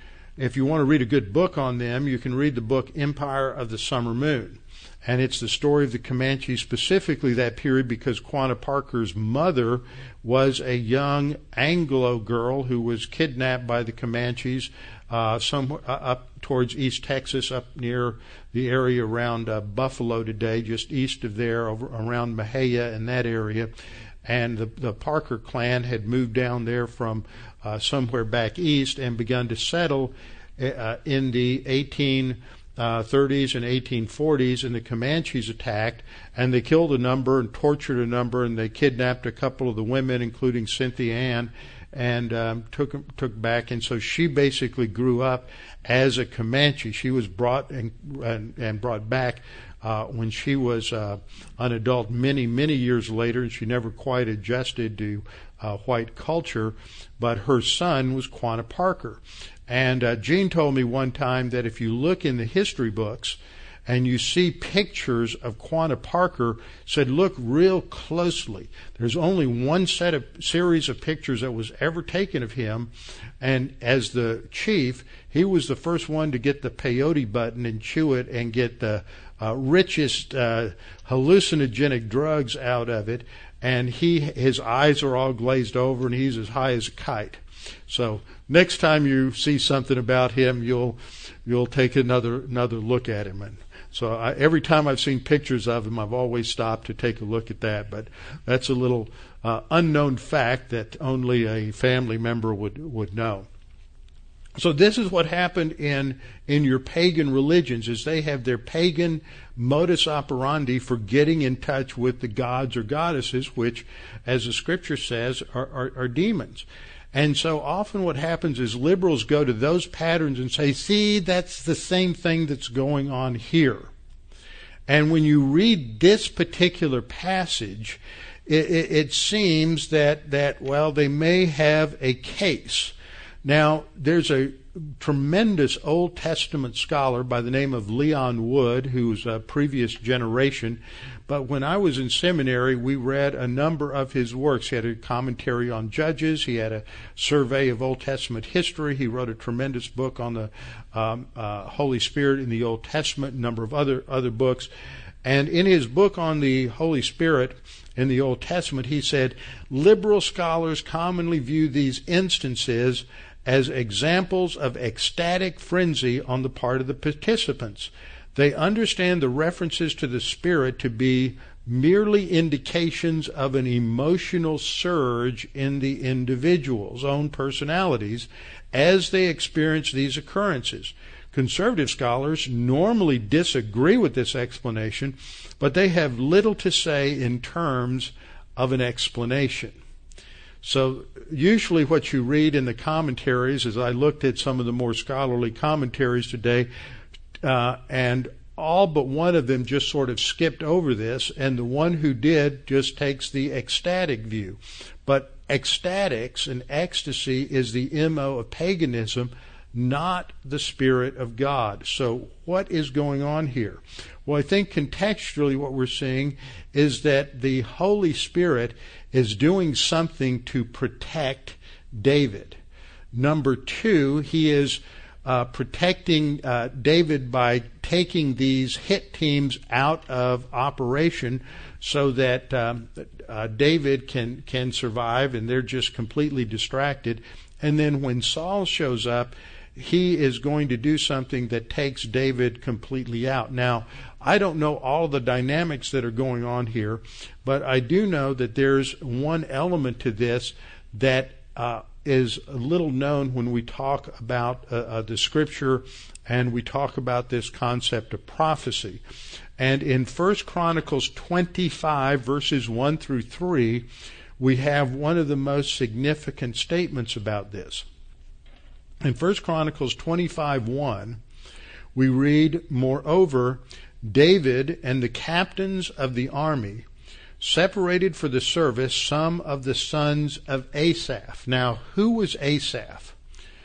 S1: if you want to read a good book on them, you can read the book Empire of the Summer Moon. And it's the story of the Comanche, specifically that period, because Quanah Parker's mother was a young Anglo girl who was kidnapped by the Comanches uh, somewhere uh, up towards East Texas, up near the area around uh, Buffalo today, just east of there, over around Mahia and that area. And the, the Parker clan had moved down there from uh, somewhere back east and begun to settle uh, in the eighteen thirties and eighteen forties, and the Comanches attacked, and they killed a number and tortured a number, and they kidnapped a couple of the women, including Cynthia Ann, and um, took took back. And so she basically grew up as a Comanche. She was brought and and, and brought back uh, when she was uh, an adult many many years later, and she never quite adjusted to uh, white culture. But her son was Quanah Parker. And uh, Gene told me one time that if you look in the history books and you see pictures of Quanah Parker, said look real closely. There's only one set of series of pictures that was ever taken of him, and as the chief, he was the first one to get the peyote button and chew it and get the uh, richest uh, hallucinogenic drugs out of it, and he his eyes are all glazed over, and he's as high as a kite. So next time you see something about him, you'll you'll take another another look at him. And so I, every time I've seen pictures of him, I've always stopped to take a look at that. But that's a little uh, unknown fact that only a family member would would know. So this is what happened in in your pagan religions, is they have their pagan modus operandi for getting in touch with the gods or goddesses, which, as the Scripture says, are, are, are demons. And so often what happens is liberals go to those patterns and say, see, that's the same thing that's going on here. And when you read this particular passage, it, it, it seems that, that, well, they may have a case. Now, there's a tremendous Old Testament scholar by the name of Leon Wood, who was a previous generation. But when I was in seminary, we read a number of his works. He had a commentary on Judges. He had a survey of Old Testament history. He wrote a tremendous book on the um, uh, Holy Spirit in the Old Testament, a number of other, other books. And in his book on the Holy Spirit in the Old Testament, he said, liberal scholars commonly view these instances as examples of ecstatic frenzy on the part of the participants. They understand the references to the Spirit to be merely indications of an emotional surge in the individual's own personalities as they experience these occurrences. Conservative scholars normally disagree with this explanation, but they have little to say in terms of an explanation. So usually what you read in the commentaries, as I looked at some of the more scholarly commentaries today, uh, and all but one of them just sort of skipped over this, and the one who did just takes the ecstatic view. But ecstatics and ecstasy is the M O of paganism, not the Spirit of God. So what is going on here? Well, I think contextually what we're seeing is that the Holy Spirit is doing something to protect David. Number two, he is uh, protecting uh, David by taking these hit teams out of operation so that um, uh, David can, can survive, and they're just completely distracted. And then when Saul shows up, he is going to do something that takes David completely out. Now, I don't know all the dynamics that are going on here, but I do know that there's one element to this that uh, is a little known when we talk about uh, uh, the Scripture and we talk about this concept of prophecy. And in First Chronicles twenty-five, verses one through three, we have one of the most significant statements about this. In First Chronicles twenty-five one, we read, "Moreover, David and the captains of the army separated for the service some of the sons of Asaph." Now, who was Asaph?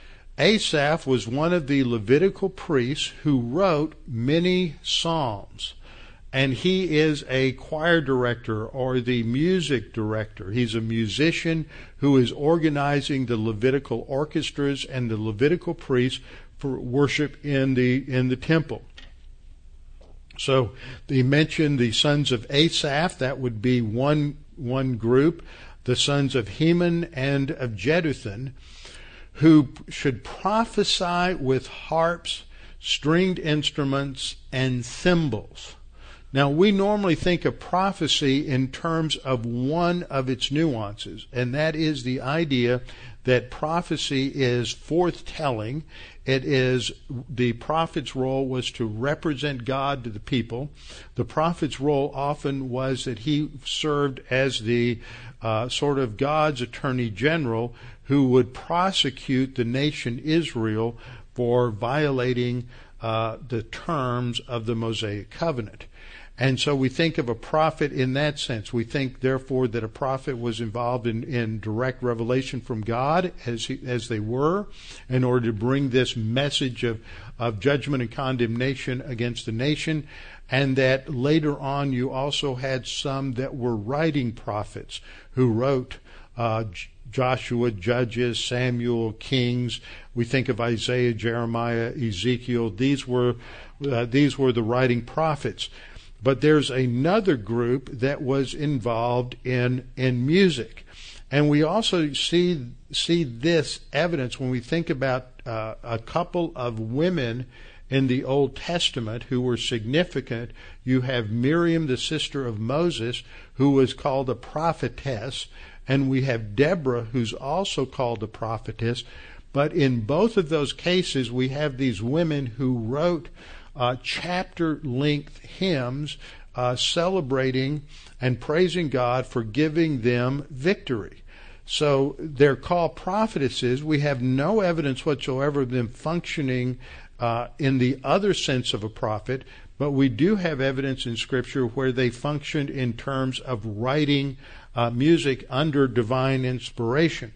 S1: Asaph was one of the Levitical priests who wrote many psalms. And he is a choir director or the music director. He's a musician who is organizing the Levitical orchestras and the Levitical priests for worship in the in the temple. So they mentioned the sons of Asaph. That would be one one group. The sons of Heman and of Jeduthun, who should prophesy with harps, stringed instruments, and cymbals. Now, we normally think of prophecy in terms of one of its nuances, and that is the idea that prophecy is forthtelling. It is, the prophet's role was to represent God to the people. The prophet's role often was that he served as the uh, sort of God's attorney general who would prosecute the nation Israel for violating uh, the terms of the Mosaic covenant. And so we think of a prophet in that sense. We think, therefore, that a prophet was involved in, in direct revelation from God, as he, as they were, in order to bring this message of, of judgment and condemnation against the nation, and that later on you also had some that were writing prophets who wrote uh, Joshua, Judges, Samuel, Kings. We think of Isaiah, Jeremiah, Ezekiel. These were uh, these were the writing prophets. But there's another group that was involved in in music, and we also see see this evidence when we think about uh, a couple of women in the Old Testament who were significant. You have Miriam, the sister of Moses, who was called a prophetess, and we have Deborah, who's also called a prophetess. But in both of those cases, we have these women who wrote Uh, chapter-length hymns uh, celebrating and praising God for giving them victory. So they're called prophetesses. We have no evidence whatsoever of them functioning uh, in the other sense of a prophet, but we do have evidence in Scripture where they functioned in terms of writing uh, music under divine inspiration.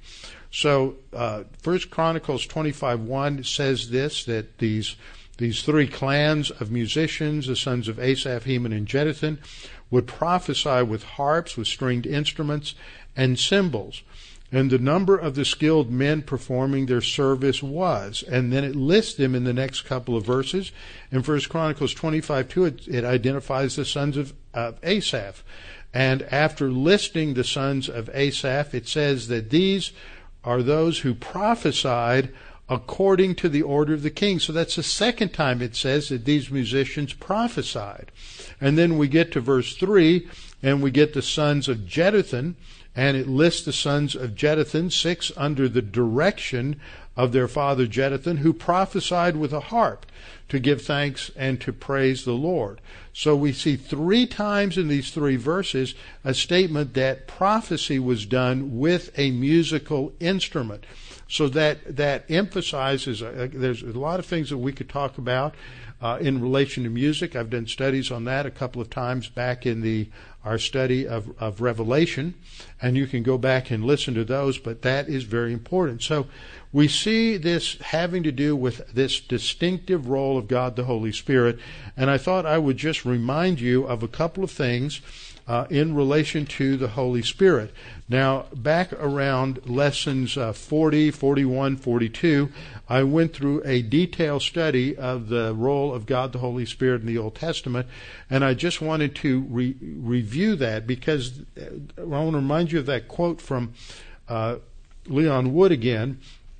S1: So uh, First Chronicles twenty-five one says this, that these These three clans of musicians, the sons of Asaph, Heman, and Jeduthun, would prophesy with harps, with stringed instruments, and cymbals. and the number of the skilled men performing their service was. And then it lists them in the next couple of verses. In First Chronicles twenty-five two, it, it identifies the sons of, of Asaph. And after listing the sons of Asaph, it says that these are those who prophesied according to the order of the king. So that's the second time it says that these musicians prophesied. And then we get to verse three, and we get the sons of Jeduthun, and it lists the sons of Jeduthun, six under the direction of their father Jeduthun, who prophesied with a harp to give thanks and to praise the Lord. So we see three times in these three verses a statement that prophecy was done with a musical instrument. So that that emphasizes, uh, there's a lot of things that we could talk about uh, in relation to music. I've done studies on that a couple of times back in the our study of, of Revelation, and you can go back and listen to those, but that is very important. So we see this having to do with this distinctive role of God the Holy Spirit, and I thought I would just remind you of a couple of things uh, in relation to the Holy Spirit. Now, back around lessons uh, forty, forty-one, forty-two, I went through a detailed study of the role of God the Holy Spirit in the Old Testament, and I just wanted to re- review that because I want to remind you of that quote from uh, Leon Wood again,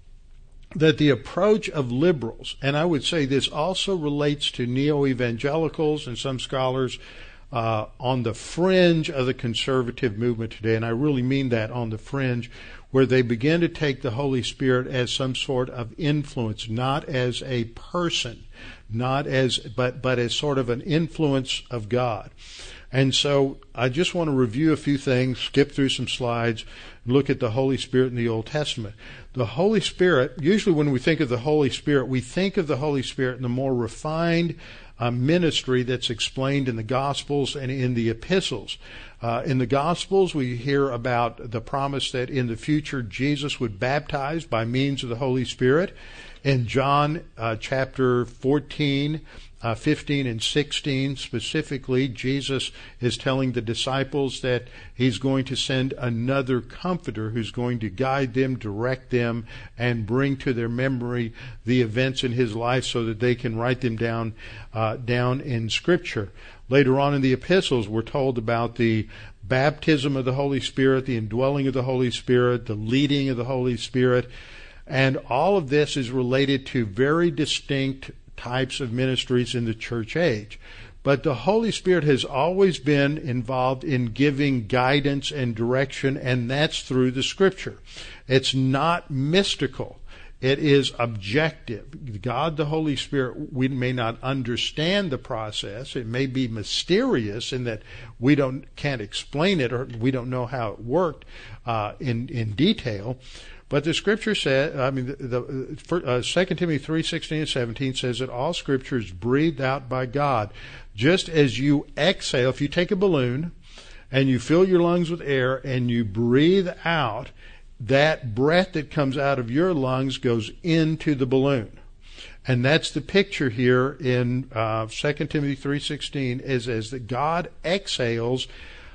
S1: that the approach of liberals, and I would say this also relates to neo-evangelicals and some scholars uh, on the fringe of the conservative movement today, and I really mean that, on the fringe, where they begin to take the Holy Spirit as some sort of influence, not as a person, not as, but, but as sort of an influence of God. And so I just want to review a few things, skip through some slides, look at the Holy Spirit in the Old Testament. The Holy Spirit, usually when we think of the Holy Spirit, we think of the Holy Spirit in the more refined uh, ministry that's explained in the Gospels and in the epistles. Uh, in the Gospels, we hear about the promise that in the future Jesus would baptize by means of the Holy Spirit. In John uh, chapter fourteen, Uh, fifteen and sixteen specifically, Jesus is telling the disciples that he's going to send another comforter who's going to guide them, direct them, and bring to their memory the events in his life so that they can write them down uh, down in Scripture. Later on in the epistles, we're told about the baptism of the Holy Spirit, the indwelling of the Holy Spirit, the leading of the Holy Spirit, and all of this is related to very distinct types of ministries in the church age. But the Holy Spirit has always been involved in giving guidance and direction, and that's through the Scripture. It's not mystical. It is objective. God, the Holy Spirit, we may not understand the process. It may be mysterious in that we don't can't explain it, or we don't know how it worked uh, in in detail. But the Scripture says, I mean, the, the uh, Second Timothy three sixteen and seventeen says that all Scripture is breathed out by God. Just as you exhale, if you take a balloon and you fill your lungs with air and you breathe out, that breath that comes out of your lungs goes into the balloon. And that's the picture here in uh, Second Timothy three sixteen, is as that God exhales,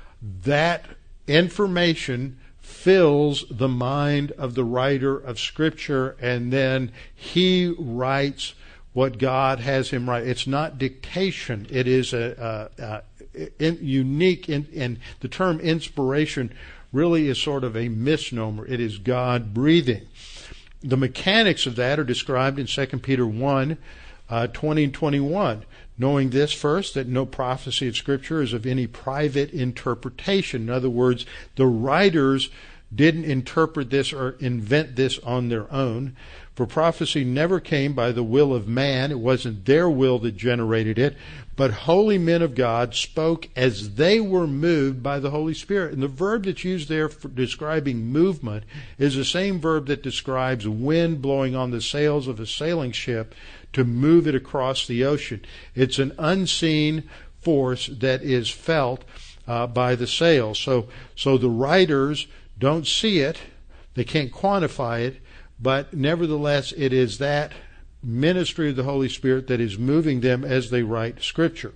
S1: that information fills the mind of the writer of Scripture, and then he writes what God has him write. It's not dictation. It is a, a, a in, unique, in, and the term inspiration really is sort of a misnomer. It is God breathing. The mechanics of that are described in Second Peter one, uh, twenty and twenty-one. Knowing this first, that no prophecy of Scripture is of any private interpretation. In other words, the writers didn't interpret this or invent this on their own. For prophecy never came by the will of man. It wasn't their will that generated it. But holy men of God spoke as they were moved by the Holy Spirit. And the verb that's used there for describing movement is the same verb that describes wind blowing on the sails of a sailing ship to move it across the ocean. It's an unseen force that is felt uh, by the sails. So, so the writers don't see it, they can't quantify it, but nevertheless it is that ministry of the Holy Spirit that is moving them as they write Scripture.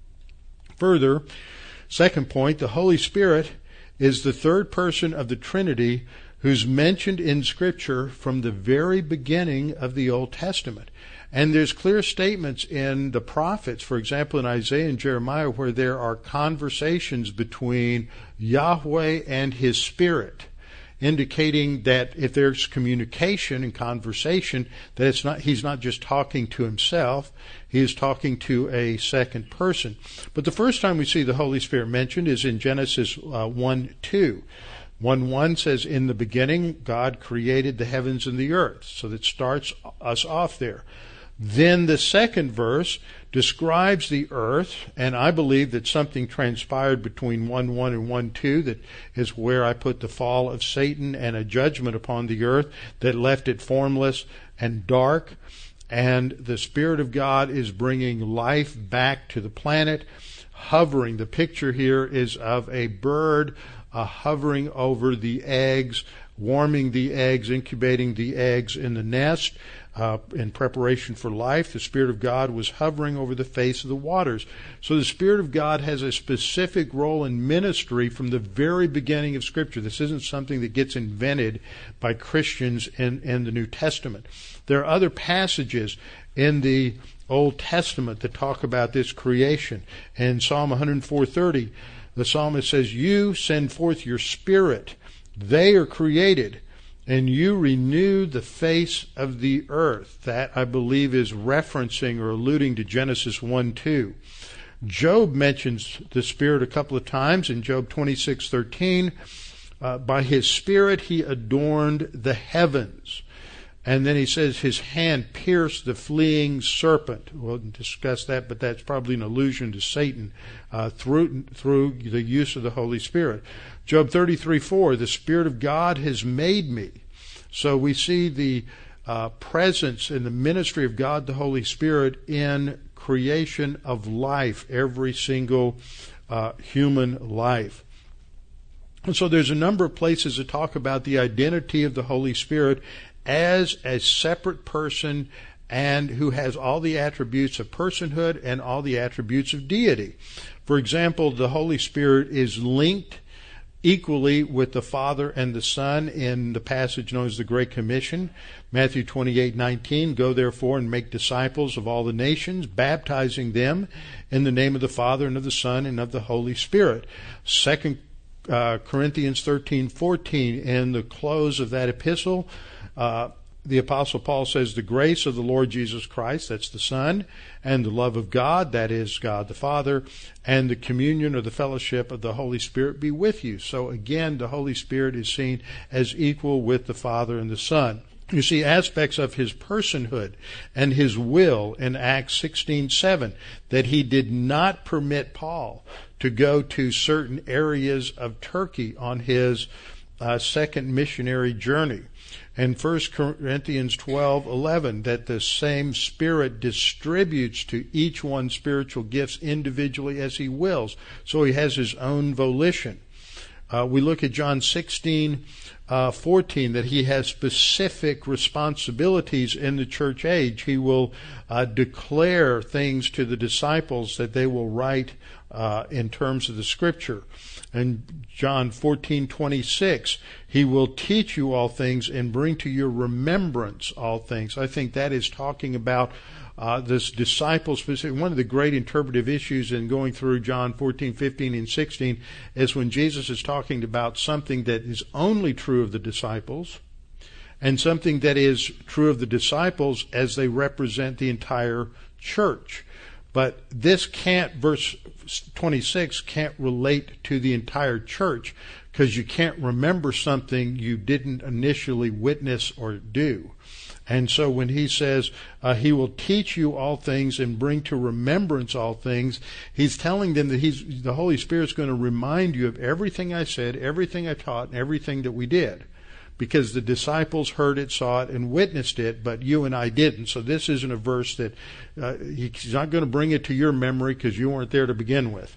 S1: Further, second point, the Holy Spirit is the third person of the Trinity who's mentioned in Scripture from the very beginning of the Old Testament. And there's clear statements in the prophets, for example, in Isaiah and Jeremiah, where there are conversations between Yahweh and His Spirit, indicating that if there's communication and conversation, that it's not, He's not just talking to Himself, He is talking to a second person. But the first time we see the Holy Spirit mentioned is in Genesis uh, one two. one one says, in the beginning, God created the heavens and the earth. So that starts us off there. Then the second verse describes the earth, and I believe that something transpired between one one and one two that is where I put the fall of Satan and a judgment upon the earth that left it formless and dark. And the Spirit of God is bringing life back to the planet, hovering. The picture here is of a bird uh, hovering over the eggs, warming the eggs, incubating the eggs in the nest. Uh, in preparation for life, the Spirit of God was hovering over the face of the waters. So the Spirit of God has a specific role in ministry from the very beginning of Scripture. This isn't something that gets invented by Christians in, in the New Testament. There are other passages in the Old Testament that talk about this creation. In Psalm one four thirty, the psalmist says, "You send forth your Spirit. They are created, and you renew the face of the earth." That, I believe, is referencing or alluding to Genesis one two. Job mentions the Spirit a couple of times in Job twenty-six thirteen. Uh, by His Spirit He adorned the heavens. And then he says His hand pierced the fleeing serpent. We'll discuss that, but that's probably an allusion to Satan uh, through through the use of the Holy Spirit. Job thirty-three four, the Spirit of God has made me. So we see the uh, presence in the ministry of God, the Holy Spirit, in creation of life, every single uh, human life. And so there's a number of places that talk about the identity of the Holy Spirit as a separate person and who has all the attributes of personhood and all the attributes of deity. For example, the Holy Spirit is linked equally with the Father and the Son in the passage known as the Great Commission. Matthew twenty-eight nineteen, "Go therefore and make disciples of all the nations, baptizing them in the name of the Father and of the Son and of the Holy Spirit." Second uh, Corinthians thirteen fourteen, in the close of that epistle, uh, the Apostle Paul says, "The grace of the Lord Jesus Christ," that's the Son, "and the love of God," that is God the Father, "and the communion or the fellowship of the Holy Spirit be with you." So again, the Holy Spirit is seen as equal with the Father and the Son. You see aspects of His personhood and His will in Acts sixteen seven, that He did not permit Paul to go to certain areas of Turkey on his uh, second missionary journey. And First Corinthians twelve eleven, that the same Spirit distributes to each one spiritual gifts individually as He wills. So He has His own volition. Uh, we look at John sixteen fourteen, that He has specific responsibilities in the church age. He will uh, declare things to the disciples that they will write uh, in terms of the Scripture. And John fourteen twenty-six, He will teach you all things and bring to your remembrance all things. I think that is talking about uh, this disciple specific. One of the great interpretive issues in going through John fourteen, fifteen, and sixteen is when Jesus is talking about something that is only true of the disciples and something that is true of the disciples as they represent the entire church. But this can't, verse twenty-six, can't relate to the entire church because you can't remember something you didn't initially witness or do. And so when He says uh, He will teach you all things and bring to remembrance all things, He's telling them that he's, the Holy Spirit's going to remind you of everything I said, everything I taught, and everything that we did. Because the disciples heard it, saw it, and witnessed it, but you and I didn't. So this isn't a verse that uh, He's not going to bring it to your memory because you weren't there to begin with.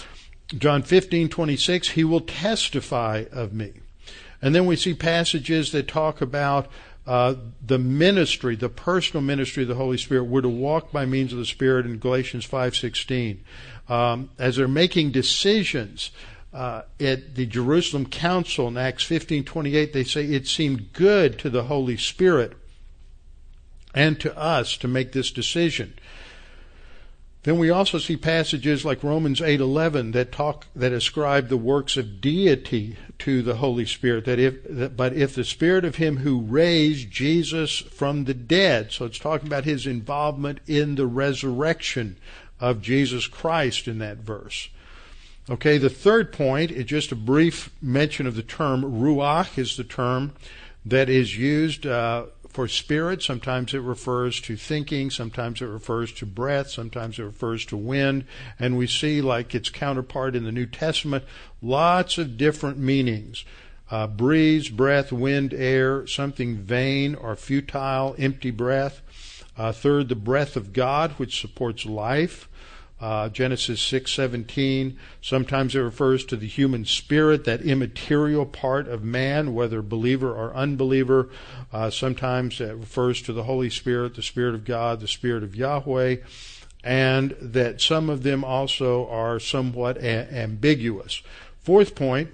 S1: John fifteen twenty-six, He will testify of me. And then we see passages that talk about uh, the ministry, the personal ministry of the Holy Spirit. We're to walk by means of the Spirit in Galatians five sixteen. Um, as they're making decisions, uh, at the Jerusalem Council in Acts fifteen twenty-eight, they say it seemed good to the Holy Spirit and to us to make this decision. Then we also see passages like Romans eight eleven that talk that ascribe the works of deity to the Holy Spirit. That if, that, but if the Spirit of Him who raised Jesus from the dead, so it's talking about His involvement in the resurrection of Jesus Christ in that verse. Okay, the third point is just a brief mention of the term ruach is the term that is used uh, for spirit. Sometimes it refers to thinking, sometimes it refers to breath, sometimes it refers to wind, and we see, like its counterpart in the New Testament, lots of different meanings. Uh, breeze, breath, wind, air, something vain or futile, empty breath. Uh, third, the breath of God, which supports life. Uh, Genesis six seventeen. Sometimes it refers to the human spirit, that immaterial part of man, whether believer or unbeliever. Uh, sometimes it refers to the Holy Spirit, the Spirit of God, the Spirit of Yahweh, and that some of them also are somewhat a- ambiguous. Fourth point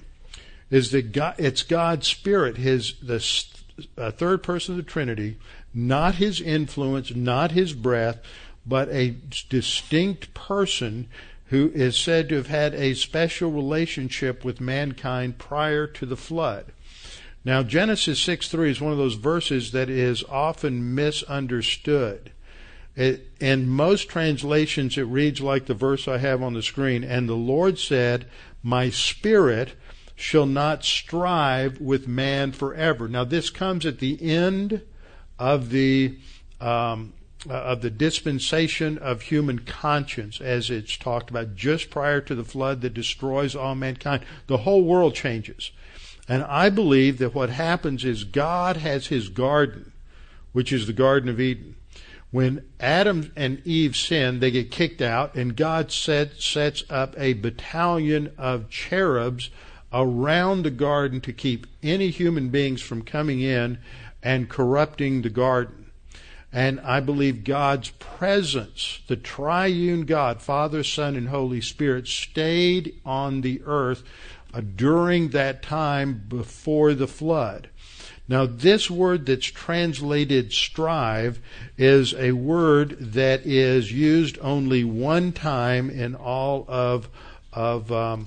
S1: is that God, it's God's Spirit, His the uh, third person of the Trinity, not His influence, not His breath, but a distinct person who is said to have had a special relationship with mankind prior to the flood. Now, Genesis six three is one of those verses that is often misunderstood. It, in most translations, it reads like the verse I have on the screen, "And the Lord said, My spirit shall not strive with man forever." Now, this comes at the end of the um, Uh, of the dispensation of human conscience, as it's talked about just prior to the flood that destroys all mankind. The whole world changes. And I believe that what happens is God has His garden, which is the Garden of Eden. When Adam and Eve sin, they get kicked out, and God set, sets up a battalion of cherubs around the garden to keep any human beings from coming in and corrupting the garden. And I believe God's presence, the triune God, Father, Son, and Holy Spirit, stayed on the earth uh, during that time before the flood. Now, this word that's translated strive is a word that is used only one time in all of of um,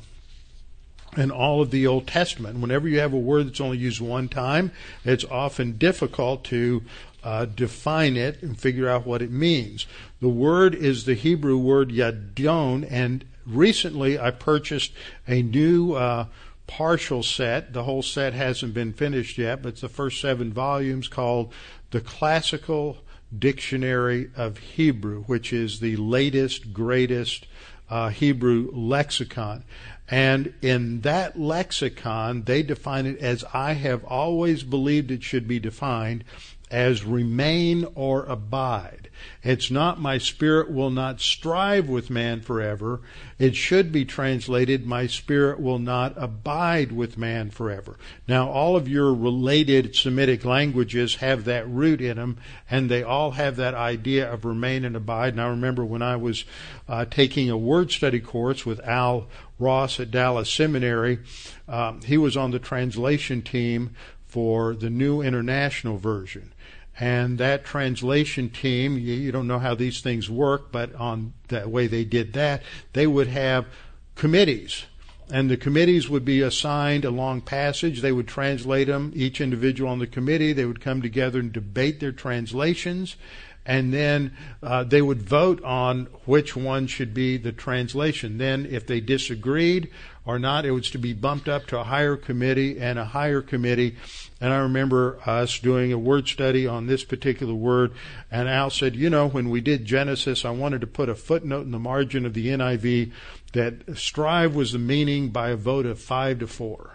S1: in all of the Old Testament. Whenever you have a word that's only used one time, it's often difficult to Uh, define it and figure out what it means. The word is the Hebrew word yadon, and recently I purchased a new uh, partial set. The whole set hasn't been finished yet, but it's the first seven volumes, called The Classical Dictionary of Hebrew, which is the latest, greatest uh, Hebrew lexicon. And in that lexicon, they define it as I have always believed it should be defined, as remain or abide. It's not my spirit will not strive with man forever. It should be translated, my spirit will not abide with man forever. Now, all of your related Semitic languages have that root in them, and they all have that idea of remain and abide. And I remember when I was uh, taking a word study course with Al Ross at Dallas Seminary, um, he was on the translation team for the New International Version. And that translation team, you, you don't know how these things work, but on the way they did that, they would have committees. And the committees would be assigned a long passage. They would translate them, each individual on the committee. They would come together and debate their translations. And then uh, they would vote on which one should be the translation. Then if they disagreed or not, it was to be bumped up to a higher committee and a higher committee. And I remember us doing a word study on this particular word, and Al said, you know, when we did Genesis, I wanted to put a footnote in the margin of the N I V that strive was the meaning by a vote of five to four.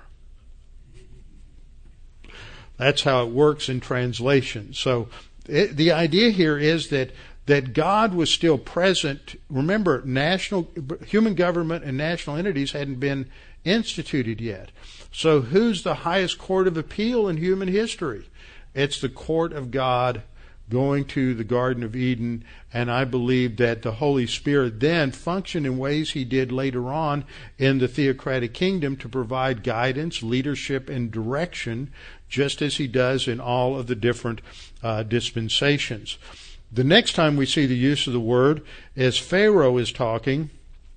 S1: That's how it works in translation. So it, the idea here is that that God was still present. Remember, national human government and national entities hadn't been instituted yet. So who's the highest court of appeal in human history? It's the court of God, going to the Garden of Eden, and I believe that the Holy Spirit then functioned in ways he did later on in the theocratic kingdom to provide guidance, leadership, and direction, just as he does in all of the different uh, dispensations. The next time we see the use of the word is Pharaoh is talking,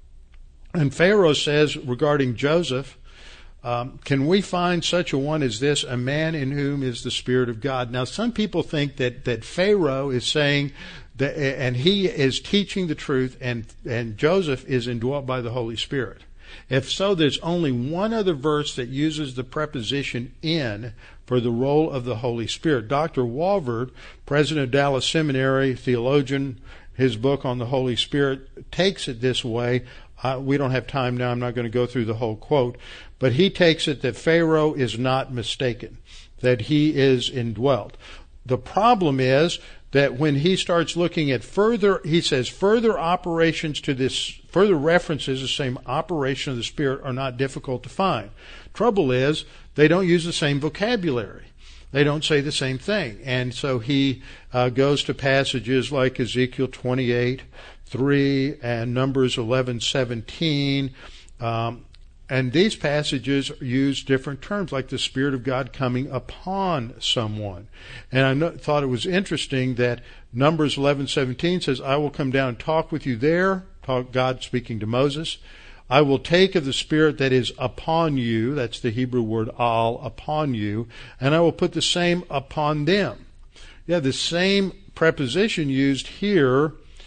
S1: and Pharaoh says regarding Joseph, Um, can we find such a one as this, a man in whom is the Spirit of God? Now, some people think that, that Pharaoh is saying that, and he is teaching the truth, and, and Joseph is indwelt by the Holy Spirit. If so, there's only one other verse that uses the preposition in for the role of the Holy Spirit. Doctor Walvoord, president of Dallas Seminary, theologian, his book on the Holy Spirit takes it this way. Uh, we don't have time now. I'm not going to go through the whole quote. But he takes it that Pharaoh is not mistaken, that he is indwelt. The problem is that when he starts looking at further, he says further operations to this, further references, the same operation of the Spirit are not difficult to find. Trouble is, they don't use the same vocabulary. They don't say the same thing. And so he uh, goes to passages like Ezekiel twenty-eight, three and Numbers eleven, seventeen. Um, and these passages use different terms, like the Spirit of God coming upon someone. And I no, thought it was interesting that Numbers eleven, seventeen says, I will come down and talk with you there, talk, God speaking to Moses. I will take of the Spirit that is upon you, that's the Hebrew word al, upon you, and I will put the same upon them. Yeah, the same preposition used here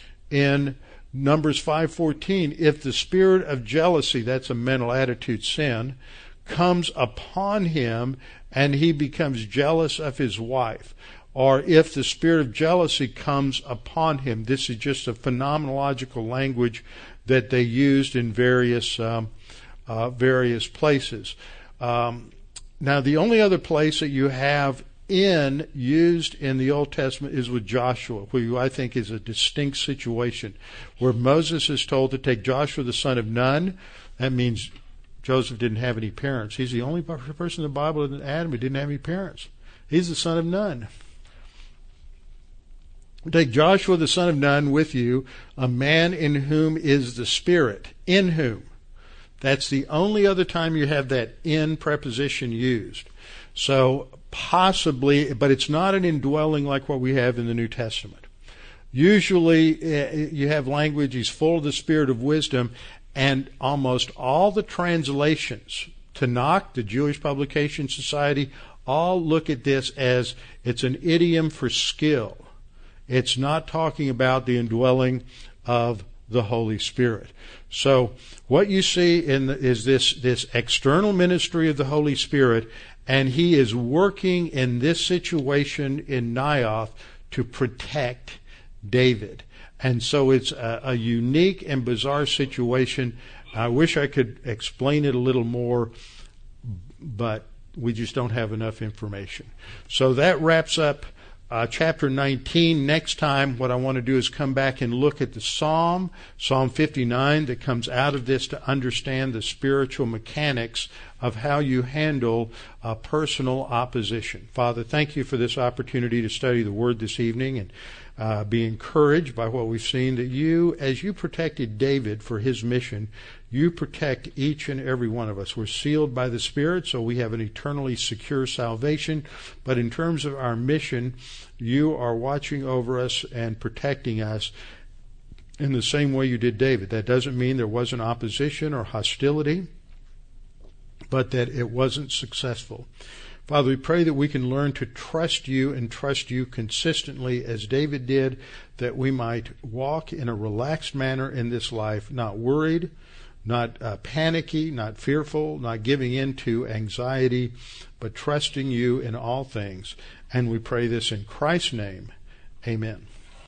S1: in Numbers five fourteen. If the spirit of jealousy, that's a mental attitude sin, comes upon him and he becomes jealous of his wife, or if the spirit of jealousy comes upon him, this is just a phenomenological language that they used in various um, uh, various places. Um, now, the only other place that you have in used in the Old Testament is with Joshua, who I think is a distinct situation, where Moses is told to take Joshua the son of Nun. That means Joseph didn't have any parents. He's the only person in the Bible other than Adam who didn't have any parents. He's the son of Nun. Take Joshua the son of Nun with you, a man in whom is the Spirit. In whom. That's the only other time you have that in preposition used. So possibly, but it's not an indwelling like what we have in the New Testament. Usually you have language, he's full of the spirit of wisdom, and almost all the translations, Tanakh, the Jewish Publication Society, all look at this as it's an idiom for skill. It's not talking about the indwelling of the Holy Spirit. So what you see in the, is this, this external ministry of the Holy Spirit, and he is working in this situation in Naioth to protect David. And so it's a, a unique and bizarre situation. I wish I could explain it a little more, but we just don't have enough information. So that wraps up Uh, chapter nineteen. Next time, what I want to do is come back and look at the Psalm, Psalm fifty-nine, that comes out of this to understand the spiritual mechanics of how you handle uh, personal opposition. Father, thank you for this opportunity to study the Word this evening, and uh, be encouraged by what we've seen, that you, as you protected David for his mission, you protect each and every one of us. We're sealed by the Spirit, so we have an eternally secure salvation. But in terms of our mission, you are watching over us and protecting us in the same way you did David. That doesn't mean there wasn't opposition or hostility, but that it wasn't successful. Father, we pray that we can learn to trust you and trust you consistently as David did, that we might walk in a relaxed manner in this life, not worried, not uh, panicky, not fearful, not giving in to anxiety, but trusting you in all things. And we pray this in Christ's name. Amen.